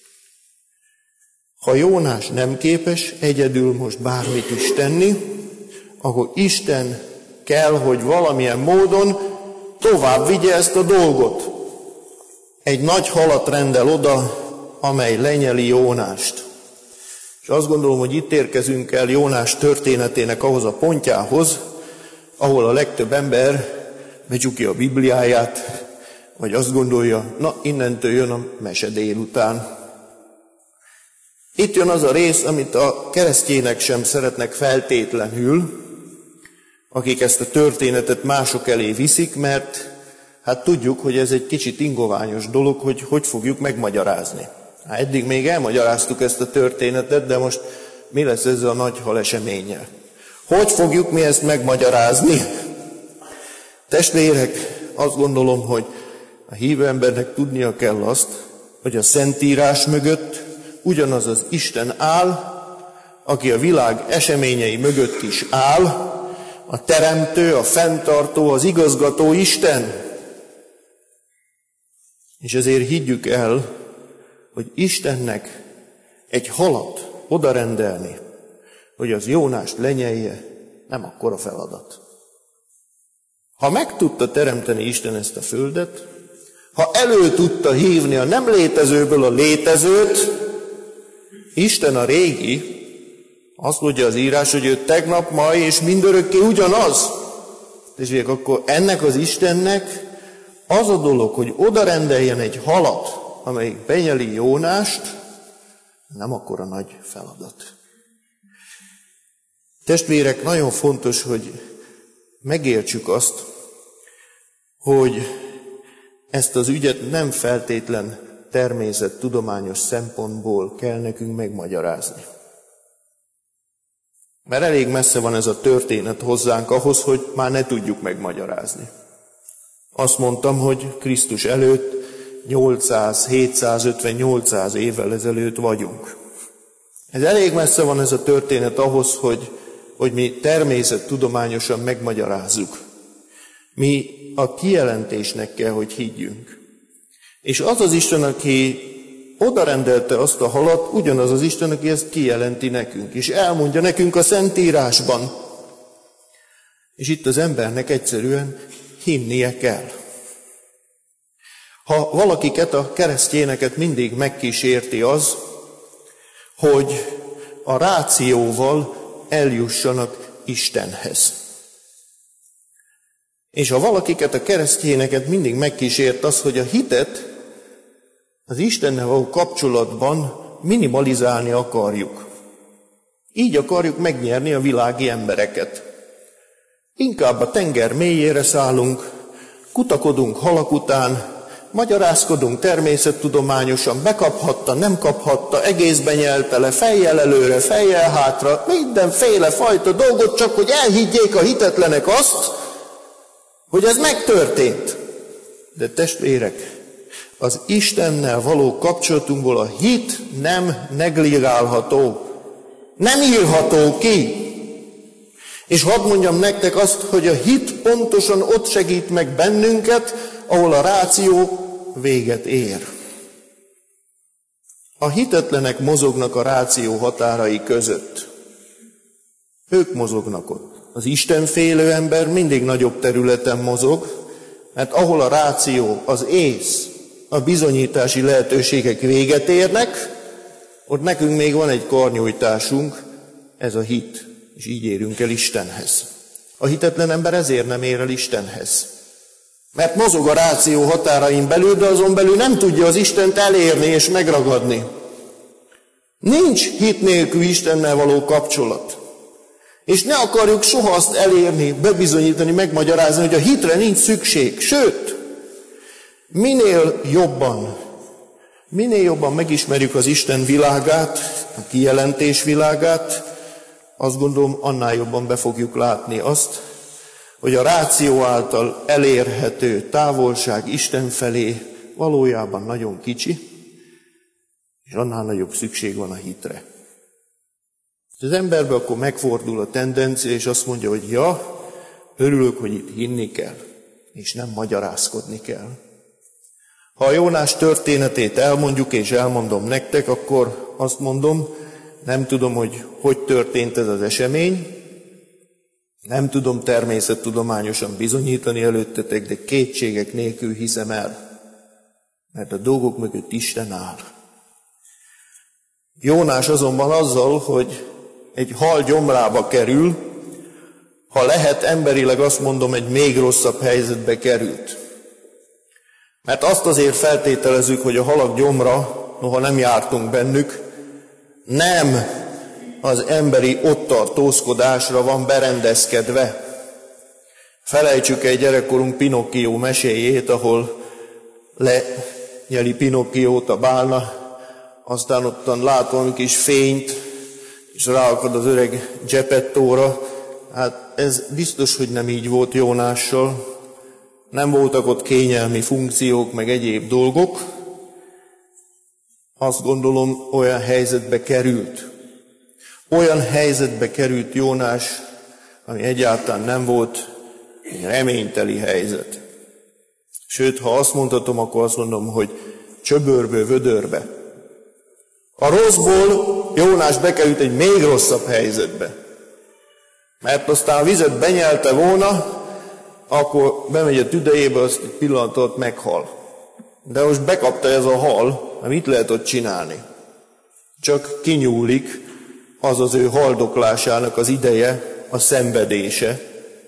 Speaker 1: Ha Jónás nem képes egyedül most bármit is tenni, akkor Isten kell, hogy valamilyen módon tovább vigye ezt a dolgot. Egy nagy halat rendel oda, amely lenyeli Jónást. És azt gondolom, hogy itt érkezünk el Jónás történetének ahhoz a pontjához, ahol a legtöbb ember becsukja a Bibliáját, vagy azt gondolja, na innentől jön a mese délután. Itt jön az a rész, amit a keresztjének sem szeretnek feltétlenül, akik ezt a történetet mások elé viszik, mert hát tudjuk, hogy ez egy kicsit ingoványos dolog, hogy fogjuk megmagyarázni. Hát eddig még elmagyaráztuk ezt a történetet, de most mi lesz ezzel a nagy haleseménnyel? Hogy fogjuk mi ezt megmagyarázni? Testvérek, azt gondolom, hogy a hívő embernek tudnia kell azt, hogy a Szentírás mögött ugyanaz az Isten áll, aki a világ eseményei mögött is áll, a teremtő, a fenntartó, az igazgató Isten. És ezért higgyük el, hogy Istennek egy halat odarendelni, hogy az Jónást lenyelje, nem akkora feladat. Ha meg tudta teremteni Isten ezt a földet, ha elő tudta hívni a nem létezőből a létezőt, Isten a régi, azt mondja az írás, hogy ő tegnap, ma és mindörökké ugyanaz. És akkor ennek az Istennek az a dolog, hogy odarendeljen egy halat, amelyik benyeli Jónást, nem akkora nagy feladat. Testvérek, nagyon fontos, hogy megértsük azt, hogy ezt az ügyet nem feltétlen természettudományos szempontból kell nekünk megmagyarázni. Mert elég messze van ez a történet hozzánk ahhoz, hogy már ne tudjuk megmagyarázni. Azt mondtam, hogy Krisztus előtt 800, 750, 800 évvel ezelőtt vagyunk. Ez elég messze van ez a történet ahhoz, hogy mi természettudományosan megmagyarázzuk. Mi a kijelentésnek kell, hogy higgyünk. És az az Isten, aki odarendelte azt a halat, ugyanaz az Isten, aki ezt kijelenti nekünk, és elmondja nekünk a Szentírásban. És itt az embernek egyszerűen hinnie kell. Ha valakiket, a keresztjéneket mindig megkísérti az, hogy a rációval eljussanak Istenhez. És ha valakiket, a keresztjéneket mindig megkísért az, hogy a hitet az Istennel való kapcsolatban minimalizálni akarjuk. Így akarjuk megnyerni a világi embereket. Inkább a tenger mélyére szállunk, kutakodunk halak után, magyarázkodunk természettudományosan, bekaphatta, nem kaphatta, egészben nyelte le, fejjel előre, fejjel hátra, mindenféle fajta dolgot, csak hogy elhiggyék a hitetlenek azt, hogy ez megtörtént. De testvérek, az Istennel való kapcsolatunkból a hit nem negligálható, nem írható ki. És hadd mondjam nektek azt, hogy a hit pontosan ott segít meg bennünket, ahol a ráció véget ér. A hitetlenek mozognak a ráció határai között. Ők mozognak ott. Az istenfélő ember mindig nagyobb területen mozog, mert ahol a ráció, az ész, a bizonyítási lehetőségek véget érnek, ott nekünk még van egy karnyújtásunk, ez a hit, és így érünk el Istenhez. A hitetlen ember ezért nem ér el Istenhez. Mert mozog a ráció határain belül, de azon belül nem tudja az Istent elérni és megragadni. Nincs hit nélkül Istennel való kapcsolat. És ne akarjuk soha azt elérni, bebizonyítani, megmagyarázni, hogy a hitre nincs szükség. Sőt, minél jobban megismerjük az Isten világát, a kijelentés világát, azt gondolom, annál jobban be fogjuk látni azt, hogy a ráció által elérhető távolság Isten felé valójában nagyon kicsi, és annál nagyobb szükség van a hitre. Az emberben akkor megfordul a tendencia, és azt mondja, hogy ja, örülök, hogy itt hinni kell, és nem magyarázkodni kell. Ha a Jónás történetét elmondjuk, és elmondom nektek, akkor azt mondom, nem tudom, hogy történt ez az esemény, nem tudom természettudományosan bizonyítani előttetek, de kétségek nélkül hiszem el, mert a dolgok mögött Isten áll. Jónás azonban azzal, hogy egy hal gyomrába kerül, ha lehet, emberileg azt mondom, egy még rosszabb helyzetbe került. Mert azt azért feltételezzük, hogy a halak gyomra, noha nem jártunk bennük, nem az emberi otttartózkodásra van berendezkedve. Felejtsük egy gyerekkorunk Pinokkió meséjét, ahol lenyeli Pinokkiót a bálna, aztán ottan lát valami kis fényt, és ráakad az öreg Geppettóra. Hát ez biztos, hogy nem így volt Jónással. Nem voltak ott kényelmi funkciók, meg egyéb dolgok. Azt gondolom, olyan helyzetbe került. Olyan helyzetbe került Jónás, ami egyáltalán nem volt egy reményteli helyzet. Sőt, ha azt mondhatom, akkor azt mondom, hogy csöbörből vödörbe. A rosszból Jónás bekerült egy még rosszabb helyzetbe. Mert aztán a vizet benyelte volna, akkor bemegy a tüdejébe, azt egy pillanat alatt meghal. De most bekapta ez a hal, mit lehet ott csinálni? Csak kinyúlik az ő haldoklásának az ideje, a szenvedése.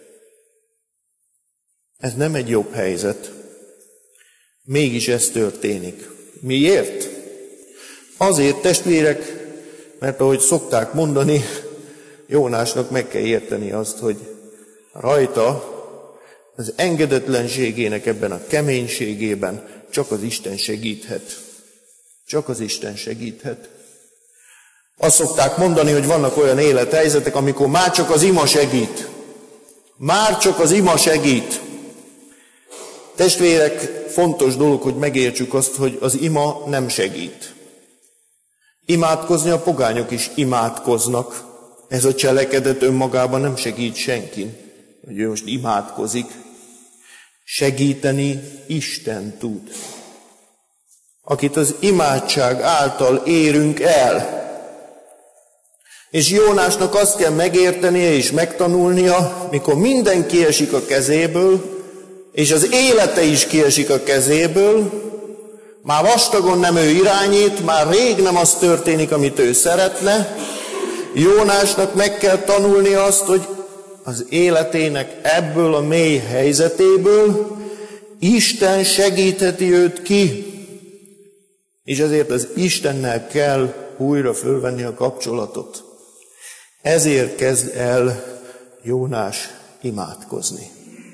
Speaker 1: Ez nem egy jobb helyzet. Mégis ez történik. Miért? Azért, testvérek, mert ahogy szokták mondani, Jónásnak meg kell érteni azt, hogy rajta az engedetlenségének ebben a keménységében csak az Isten segíthet. Csak az Isten segíthet. Azt szokták mondani, hogy vannak olyan élethelyzetek, amikor már csak az ima segít. Már csak az ima segít. Testvérek, fontos dolog, hogy megértsük azt, hogy az ima nem segít. Imádkozni a pogányok is imádkoznak. Ez a cselekedet önmagában nem segít senkin, hogy ő most imádkozik. Segíteni Isten tud. Akit az imádság által érünk el. És Jónásnak azt kell megértenie és megtanulnia, mikor minden kiesik a kezéből, és az élete is kiesik a kezéből, már vastagon nem ő irányít, már rég nem az történik, amit ő szeretne. Jónásnak meg kell tanulnia azt, hogy az életének ebből a mély helyzetéből Isten segítheti őt ki. És ezért az Istennel kell újra fölvenni a kapcsolatot. Ezért kezd el Jónás imádkozni.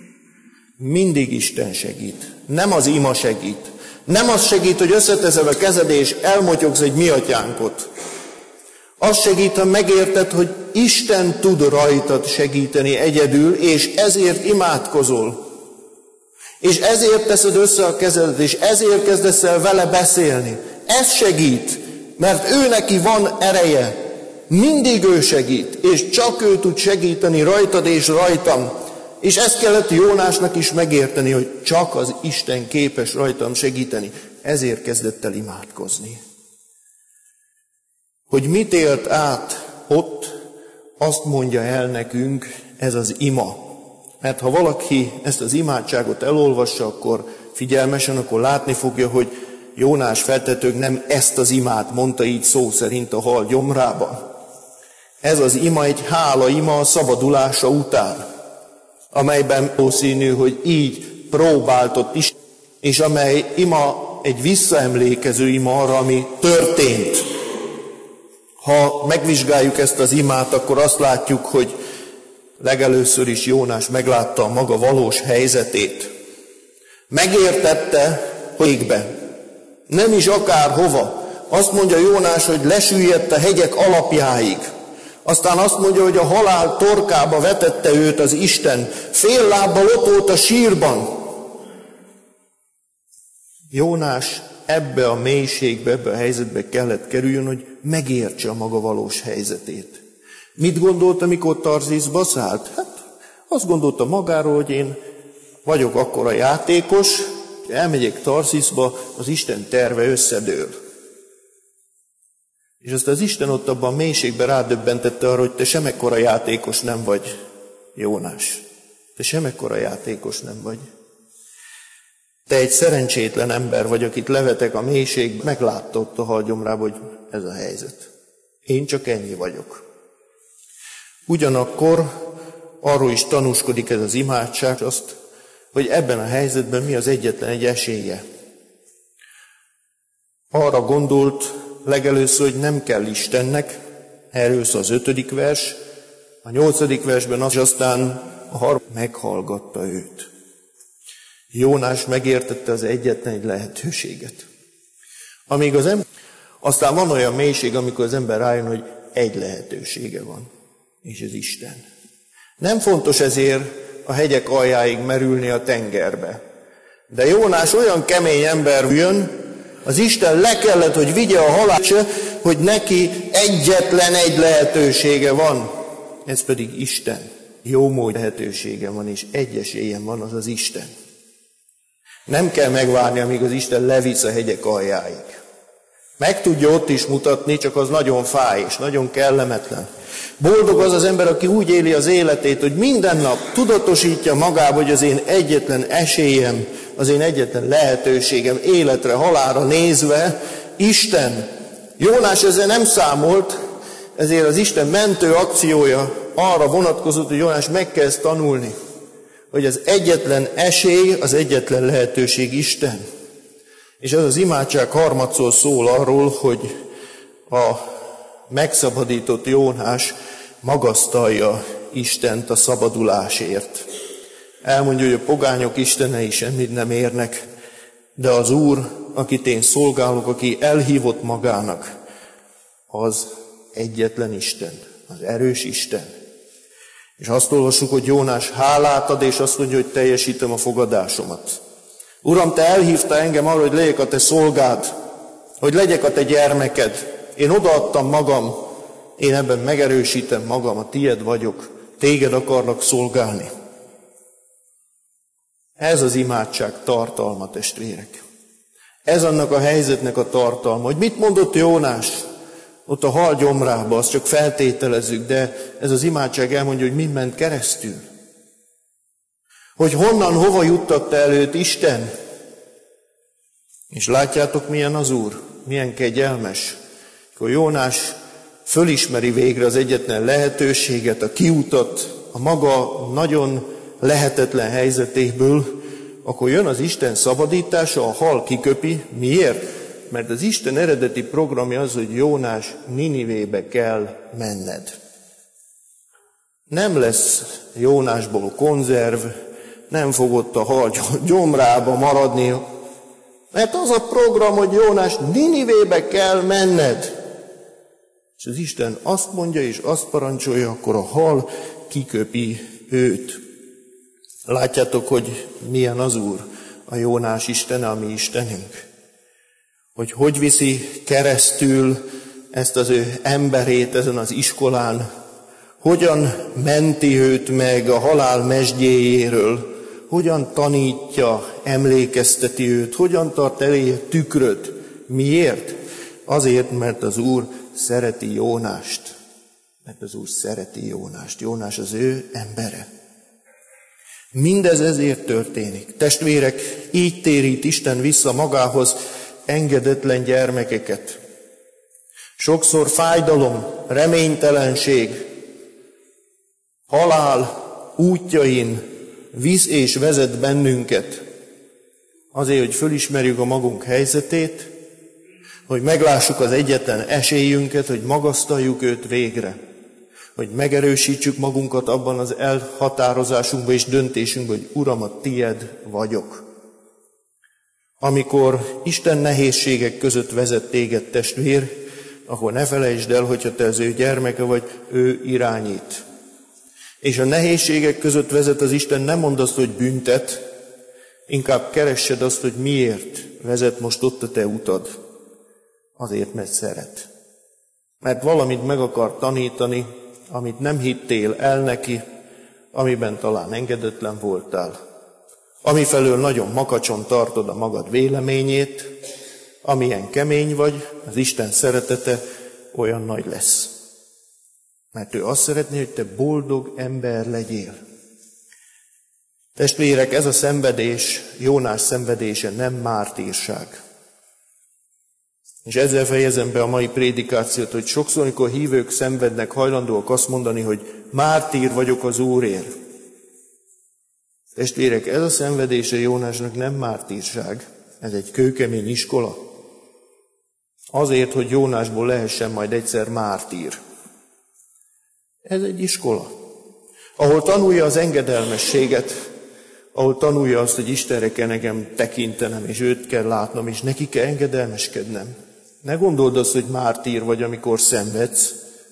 Speaker 1: Mindig Isten segít. Nem az ima segít. Nem az segít, hogy összeteszed a kezed és elmotyogsz egy mi atyánkot. Az segít, ha megérted, hogy Isten tud rajtad segíteni egyedül, és ezért imádkozol. És ezért teszed össze a kezedet, és ezért kezdesz el vele beszélni. Ez segít, mert ő neki van ereje. Mindig ő segít, és csak ő tud segíteni rajtad és rajtam. És ezt kellett Jónásnak is megérteni, hogy csak az Isten képes rajtam segíteni. Ezért kezdett el imádkozni. Hogy mit élt át ott, azt mondja el nekünk ez az ima. Mert ha valaki ezt az imádságot elolvassa, akkor figyelmesen, akkor látni fogja, hogy Jónás feltetőleg nem ezt az imát mondta így szó szerint a hal gyomrába. Ez az ima egy hála ima a szabadulása után, amelyben valószínű, hogy így próbáltott is, és amely ima egy visszaemlékező ima arra, ami történt. Ha megvizsgáljuk ezt az imát, akkor azt látjuk, hogy legelőször is Jónás meglátta a maga valós helyzetét. Megértette, hogy égbe. Nem is akárhova. Azt mondja Jónás, hogy lesüllyedt a hegyek alapjáig. Aztán azt mondja, hogy a halál torkába vetette őt az Isten. Fél lábbal ott volt a sírban. Jónás ebbe a mélységbe, ebbe a helyzetbe kellett kerüljön, hogy megértse a maga valós helyzetét. Mit gondolt, amikor Tarziszba szállt? Hát azt gondolta magáról, hogy én vagyok akkora játékos, elmegyek Tarziszba, az Isten terve összedől. És azt az Isten ott abban a mélységben rádöbbentette arra, hogy te semmekkora játékos nem vagy, Jónás. Te semmekkora játékos nem vagy. Te egy szerencsétlen ember vagy, akit levetek a mélység, meglátta ott a halgyomrában, hogy ez a helyzet. Én csak ennyi vagyok. Ugyanakkor arról is tanúskodik ez az imádság, azt, hogy ebben a helyzetben mi az egyetlen egy esélye. Arra gondolt legelőször, hogy nem kell Istennek, erről szól az 5. vers, a 8. versben az, aztán a harmadik meghallgatta őt. Jónás megértette az egyetlen egy lehetőséget. Amíg az ember, aztán van olyan mélység, amikor az ember rájön, hogy egy lehetősége van, és ez Isten. Nem fontos ezért a hegyek aljáig merülni a tengerbe. De Jónás olyan kemény ember jön, az Isten le kellett, hogy vigye a halált, hogy neki egyetlen egy lehetősége van. Ez pedig Isten. Jó mód lehetősége van, és egy esélyen van, az az Isten. Nem kell megvárni, amíg az Isten levisz a hegyek aljáig. Meg tudja ott is mutatni, csak az nagyon fáj, és nagyon kellemetlen. Boldog az az ember, aki úgy éli az életét, hogy minden nap tudatosítja magába, hogy az én egyetlen esélyem, az én egyetlen lehetőségem életre, halálra nézve Isten. Jónás ezzel nem számolt, ezért az Isten mentő akciója arra vonatkozott, hogy Jónás meg kell ezt tanulni, hogy az egyetlen esély, az egyetlen lehetőség Isten. És ez az imádság harmadszor szól arról, hogy a megszabadított Jónás magasztalja Istent a szabadulásért. Elmondja, hogy a pogányok istenei semmit nem érnek, de az Úr, akit én szolgálok, aki elhívott magának, az egyetlen Isten, az erős Isten. És azt olvassuk, hogy Jónás hálát ad, és azt mondja, hogy teljesítem a fogadásomat. Uram, te elhívtál engem arra, hogy legyek a te szolgád, hogy legyek a te gyermeked. Én odaadtam magam, én ebben megerősítem magam, a tied vagyok, téged akarlak szolgálni. Ez az imádság tartalma, testvérek. Ez annak a helyzetnek a tartalma. Hogy mit mondott Jónás ott a hal gyomrába, azt csak feltételezzük, de ez az imádság elmondja, hogy mind ment keresztül. Hogy honnan, hova juttatta előtt Isten. És látjátok, milyen az Úr, milyen kegyelmes. Akkor Jónás fölismeri végre az egyetlen lehetőséget, a kiutat, a maga nagyon lehetetlen helyzetéből, akkor jön az Isten szabadítása, a hal kiköpi. Miért? Mert az Isten eredeti programja az, hogy Jónás, Ninivébe kell menned. Nem lesz Jónásból konzerv, nem fog ott a hal gyomrába maradni, mert az a program, hogy Jónás, Ninivébe kell menned. És az Isten azt mondja, és azt parancsolja, akkor a hal kiköpi őt. Látjátok, hogy milyen az Úr, a Jónás Istene, a mi Istenünk. Hogy viszi keresztül ezt az ő emberét ezen az iskolán, hogyan menti őt meg a halál mesdjéjéről, hogyan tanítja, emlékezteti őt, hogyan tart elé tükröt. Miért? Azért, mert az Úr szereti Jónást. Mert az Úr szereti Jónást. Jónás az ő embere. Mindez ezért történik. Testvérek, így térít Isten vissza magához engedetlen gyermekeket. Sokszor fájdalom, reménytelenség, halál útjain visz és vezet bennünket. Azért, hogy fölismerjük a magunk helyzetét, hogy meglássuk az egyetlen esélyünket, hogy magasztaljuk őt végre. Hogy megerősítsük magunkat abban az elhatározásunkban és döntésünkben, hogy Uram, a tied vagyok. Amikor Isten nehézségek között vezet téged, testvér, akkor ne felejtsd el, hogyha te az ő gyermeke vagy, ő irányít. És a nehézségek között vezet az Isten, nem mondd azt, hogy büntet, inkább keressed azt, hogy miért vezet most ott a te utad. Azért, mert szeret. Mert valamit meg akar tanítani, amit nem hittél el neki, amiben talán engedetlen voltál. Amifelől nagyon makacson tartod a magad véleményét, amilyen kemény vagy, az Isten szeretete olyan nagy lesz. Mert ő azt szeretné, hogy te boldog ember legyél. Testvérek, ez a szenvedés, Jónás szenvedése nem mártírság. És ezzel fejezem be a mai prédikációt, hogy sokszor, amikor hívők szenvednek, hajlandóak azt mondani, hogy mártír vagyok az Úrért. Testvérek, ez a szenvedése Jónásnak nem mártírság, ez egy kőkemény iskola. Azért, hogy Jónásból lehessen majd egyszer mártír. Ez egy iskola, ahol tanulja az engedelmességet, ahol tanulja azt, hogy Istenre kell nekem tekintenem, és őt kell látnom, és neki kell engedelmeskednem. Ne gondold azt, hogy mártír vagy, amikor szenvedsz.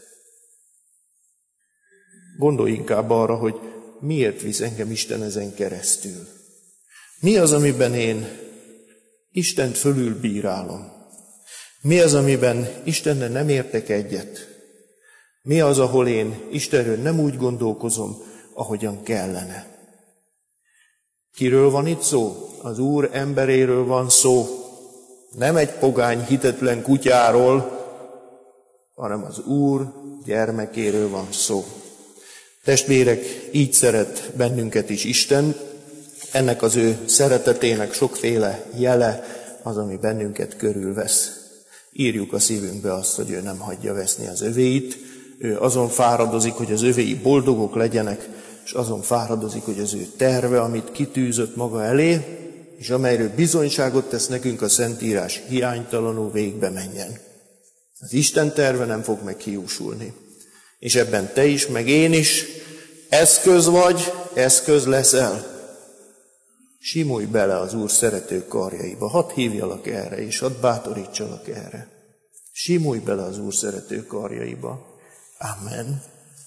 Speaker 1: Gondolj inkább arra, hogy miért visz engem Isten ezen keresztül. Mi az, amiben én Istent fölülbírálom? Mi az, amiben Istennel nem értek egyet? Mi az, ahol én Istenről nem úgy gondolkozom, ahogyan kellene? Kiről van itt szó? Az Úr emberéről van szó. Nem egy pogány, hitetlen kutyáról, hanem az Úr gyermekéről van szó. Testvérek, így szeret bennünket is Isten, ennek az ő szeretetének sokféle jele az, ami bennünket körülvesz. Írjuk a szívünkbe azt, hogy ő nem hagyja veszni az övéit, ő azon fáradozik, hogy az övéi boldogok legyenek, és azon fáradozik, hogy az ő terve, amit kitűzött maga elé, és amelyről bizonyságot tesz nekünk a Szentírás, hiánytalanul végbe menjen. Az Isten terve nem fog meghiúsulni. És ebben te is, meg én is eszköz vagy, eszköz leszel. Simulj bele az Úr szerető karjaiba. Hadd hívjalak erre, és hadd bátorítsalak erre. Simulj bele az Úr szerető karjaiba. Amen.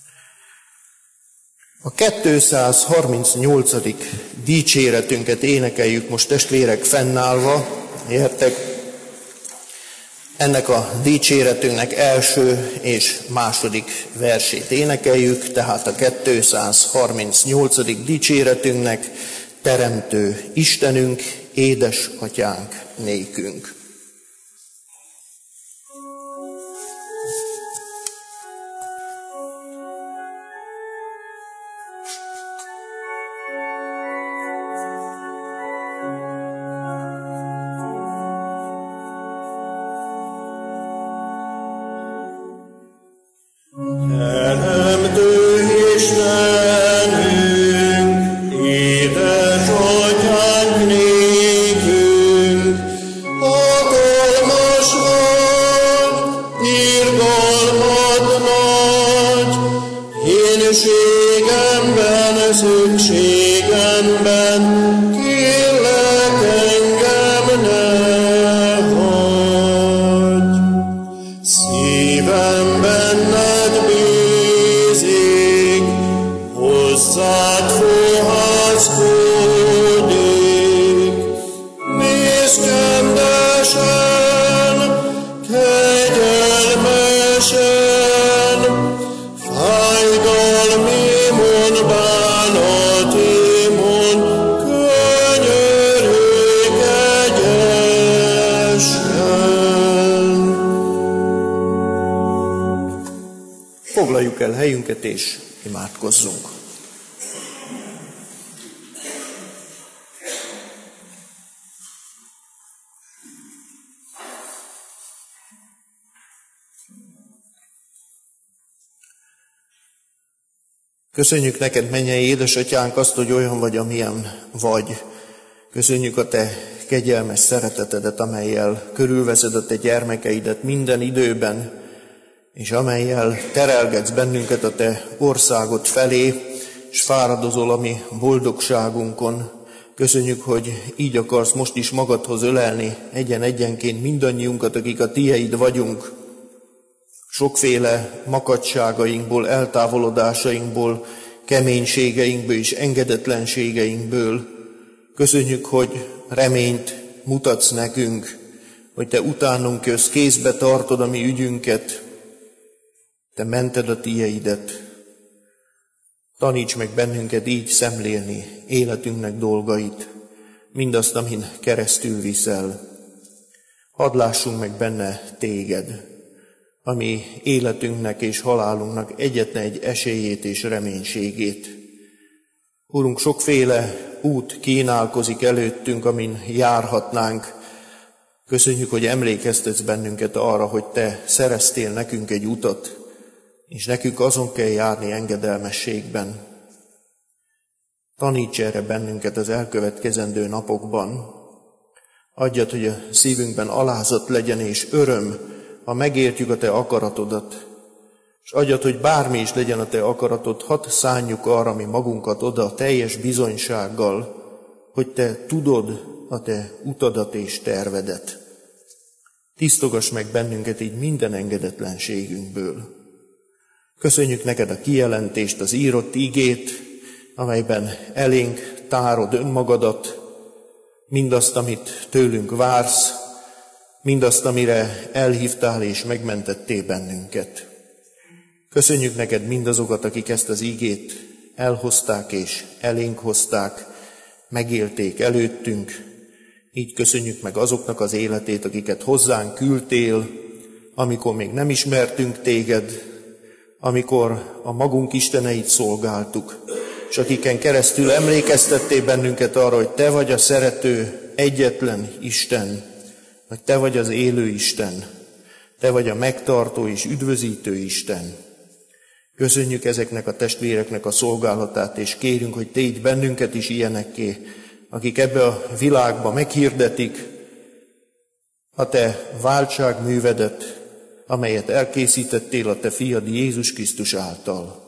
Speaker 1: A 238. dicséretünket énekeljük most, testvérek, fennállva. Értek? Ennek a dicséretünknek első és második versét énekeljük, tehát a 238. dicséretünknek: Teremtő Istenünk, édesatyánk nékünk. Foglaljuk el helyünket és imádkozzunk. Köszönjük neked, mennyei édesatyánk, azt, hogy olyan vagy, amilyen vagy. Köszönjük a te kegyelmes szeretetedet, amellyel körülveszed a te gyermekeidet minden időben, és amellyel terelgetsz bennünket a te országod felé, és fáradozol a mi boldogságunkon. Köszönjük, hogy így akarsz most is magadhoz ölelni egyen-egyenként mindannyiunkat, akik a tieid vagyunk. Sokféle makadságainkból, eltávolodásainkból, keménységeinkből és engedetlenségeinkből. Köszönjük, hogy reményt mutatsz nekünk, hogy te utánunk jössz, kézbe tartod a mi ügyünket, te mented a tieidet. Taníts meg bennünket így szemlélni életünknek dolgait, mindazt, amin keresztül viszel. Hadd lássunk meg benne téged, ami életünknek és halálunknak egyetlen egy esélyét és reménységét. Urunk, sokféle út kínálkozik előttünk, amin járhatnánk. Köszönjük, hogy emlékeztetsz bennünket arra, hogy Te szereztél nekünk egy utat, és nekünk azon kell járni engedelmességben. Taníts erre bennünket az elkövetkezendő napokban. Adjad, hogy a szívünkben alázat legyen és öröm, ha megértjük a Te akaratodat. És adjad, hogy bármi is legyen a Te akaratod, hadd szánjuk arra mi magunkat oda teljes bizonysággal, hogy Te tudod a Te utadat és tervedet. Tisztogass meg bennünket így minden engedetlenségünkből. Köszönjük neked a kijelentést, az írott igét, amelyben elénk tárod önmagadat, mindazt, amit tőlünk vársz, mindazt, amire elhívtál és megmentettél bennünket. Köszönjük neked mindazokat, akik ezt az igét elhozták és elénk hozták, megélték előttünk. Így köszönjük meg azoknak az életét, akiket hozzánk küldtél, amikor még nem ismertünk téged, amikor a magunk isteneit szolgáltuk, és akiken keresztül emlékeztettél bennünket arra, hogy Te vagy a szerető, egyetlen Isten, hogy Te vagy az élő Isten, Te vagy a megtartó és üdvözítő Isten. Köszönjük ezeknek a testvéreknek a szolgálatát, és kérünk, hogy tégy bennünket is ilyenekké, akik ebbe a világba meghirdetik a Te váltságművedet, amelyet elkészítettél a Te fiad Jézus Krisztus által.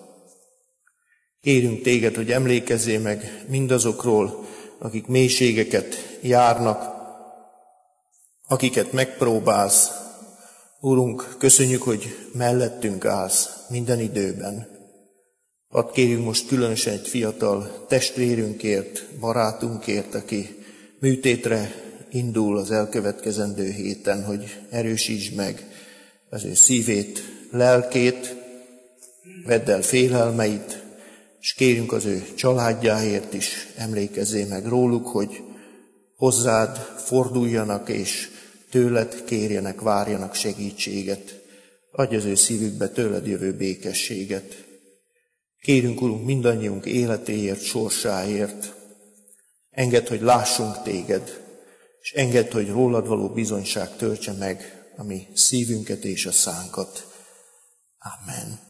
Speaker 1: Kérünk Téged, hogy emlékezzél meg mindazokról, akik mélységeket járnak, akiket megpróbálsz. Úrunk, köszönjük, hogy mellettünk állsz minden időben. Hadd kérjünk most különösen egy fiatal testvérünkért, barátunkért, aki műtétre indul az elkövetkezendő héten, hogy erősítsd meg az ő szívét, lelkét, vedd el félelmeit, és kérjünk az ő családjáért is, emlékezzél meg róluk, hogy hozzád forduljanak, és tőled kérjenek, várjanak segítséget. Adj az ő szívükbe tőled jövő békességet. Kérünk, Urunk, mindannyiunk életéért, sorsáért. Engedd, hogy lássunk Téged, és engedd, hogy rólad való bizonyság töltse meg a mi szívünket és a szánkat. Amen.